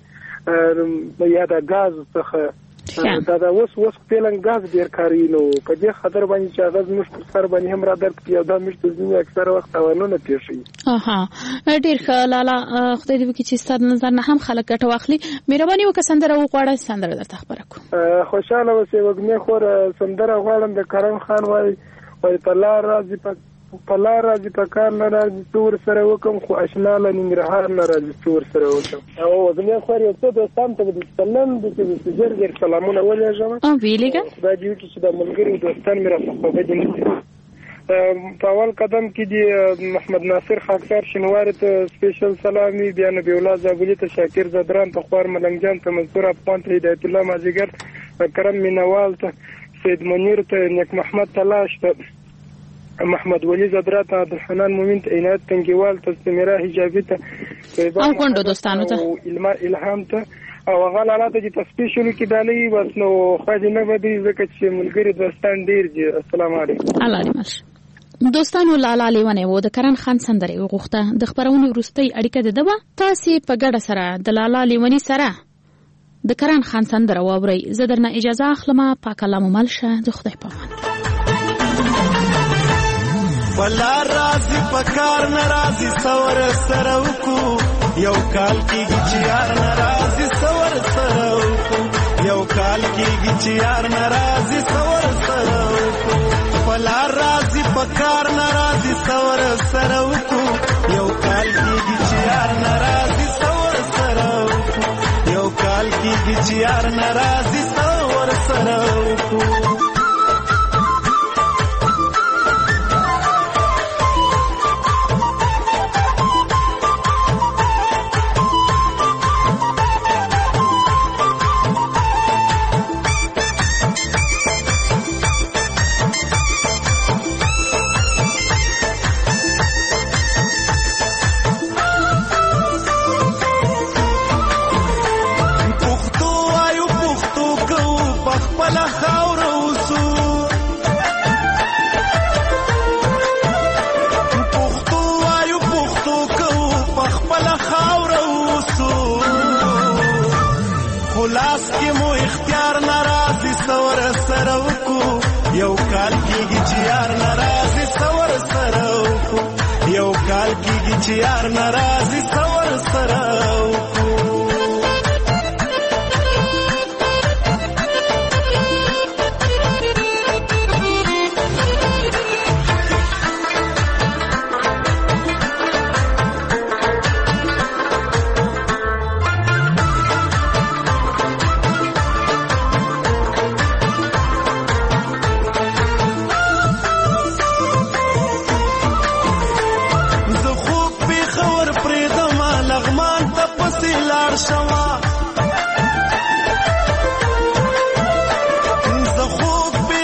یا د غاز څخه دا دا اوس اوس پیلن غاز ډیر کاری. نو په دې خاطر باندې چې هغه زموږ په سر باندې هم را درک یو دا مشت ځینې اکثر وخت اوانونه پیښي. اها ډیر ښه لالا، خدای دې وکړي چې ستاسو نظر نه هم خلک ګټه واخلي. مهرباني وکړه سندره وغواړئ، سندره درته خبره کوم. خوشاله اوسې وګمې خور سندره غواړم د کرم خان وای وای په لار راځي په په لار راځي په کار نه راځي تور سره وکم، خو اشنا له ننګرهار نه راځي تور سره وکم. او وګمې خور یو څه دوستان ته د سلام د سجر ګر سلامونه ولېږم. او ویلګه دا دی چې د ملګری دوستان مې راڅخه بدل په اول قدم کې دی محمد ناصر خاکسار شنواری ته سپیشل سلامي، بیا نبی الله زابلی ته، شاکر زدران ته، خوار ملنګجان ته، منصور افغان ته، هدایت الله مازیګر کرم مینوال ته، سید منیر ته، نیک محمد تلاش ته، محمد ولی زدرات ته، عبدالحنان مومن ته، عنایت تنګیوال ته، سمیرا حجابی ته، او کندو دوستانو ته، الهام ته، او هغه لاله چې په سپیشل کې دالي بس نو خاجه نه بدی ځکه چې ملګری دوستان ډیر دي. السلام علیکم. الله دې مش دوستانو. لالا لیونه و د کرن خان سندره وغوښته. د خبرونې وروستۍ اړیکه ده دوا تاسو په ګډه سره د لالا لیونی سره د کرن خان سندره واوري. زه درنه اجازه اخلم. پاک الله مو ملشه. د خدای په امان. ولا راضي پکار ناراضي سور سره وکو، یو کال کېږي چې یار ناراضي سور سره وکو، یو کال کېږي چې یار ناراضي سور سره وکو. ولا راضي پکار ناراضي سور سره وکو، یو کال کېږي چې یار ناراضي سور سره وکو، یو کال کېږي چې یار ناراضي سور سره وکو. خلاص کې مو اختیار ناراضي سور سره وکو، یو کال کېږي چې یار ناراضي سور سره وکو، یو کال کېږي چې یار ناراضي سور سره وکو. زه خوب به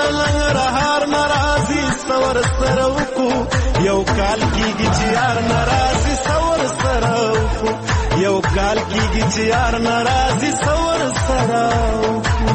لنګرهار ناراضي سور سره وکو یو کال کېږي چې یار ناراضي سور سره وکو یو کال کېږي چې یار ناراضي سور سره وکو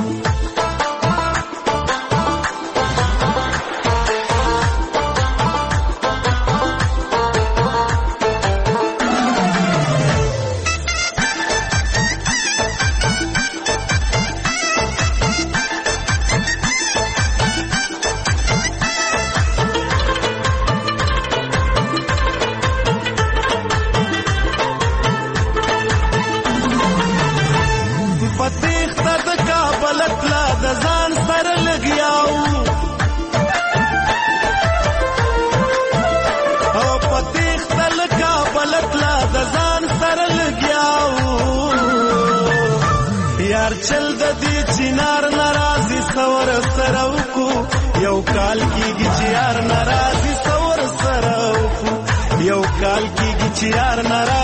چل د دې چینار ناراضي سور سره وکو یو کال کېږي چې یار ناراضي سور سره وکو یو کال کېږي چې یار ناراضي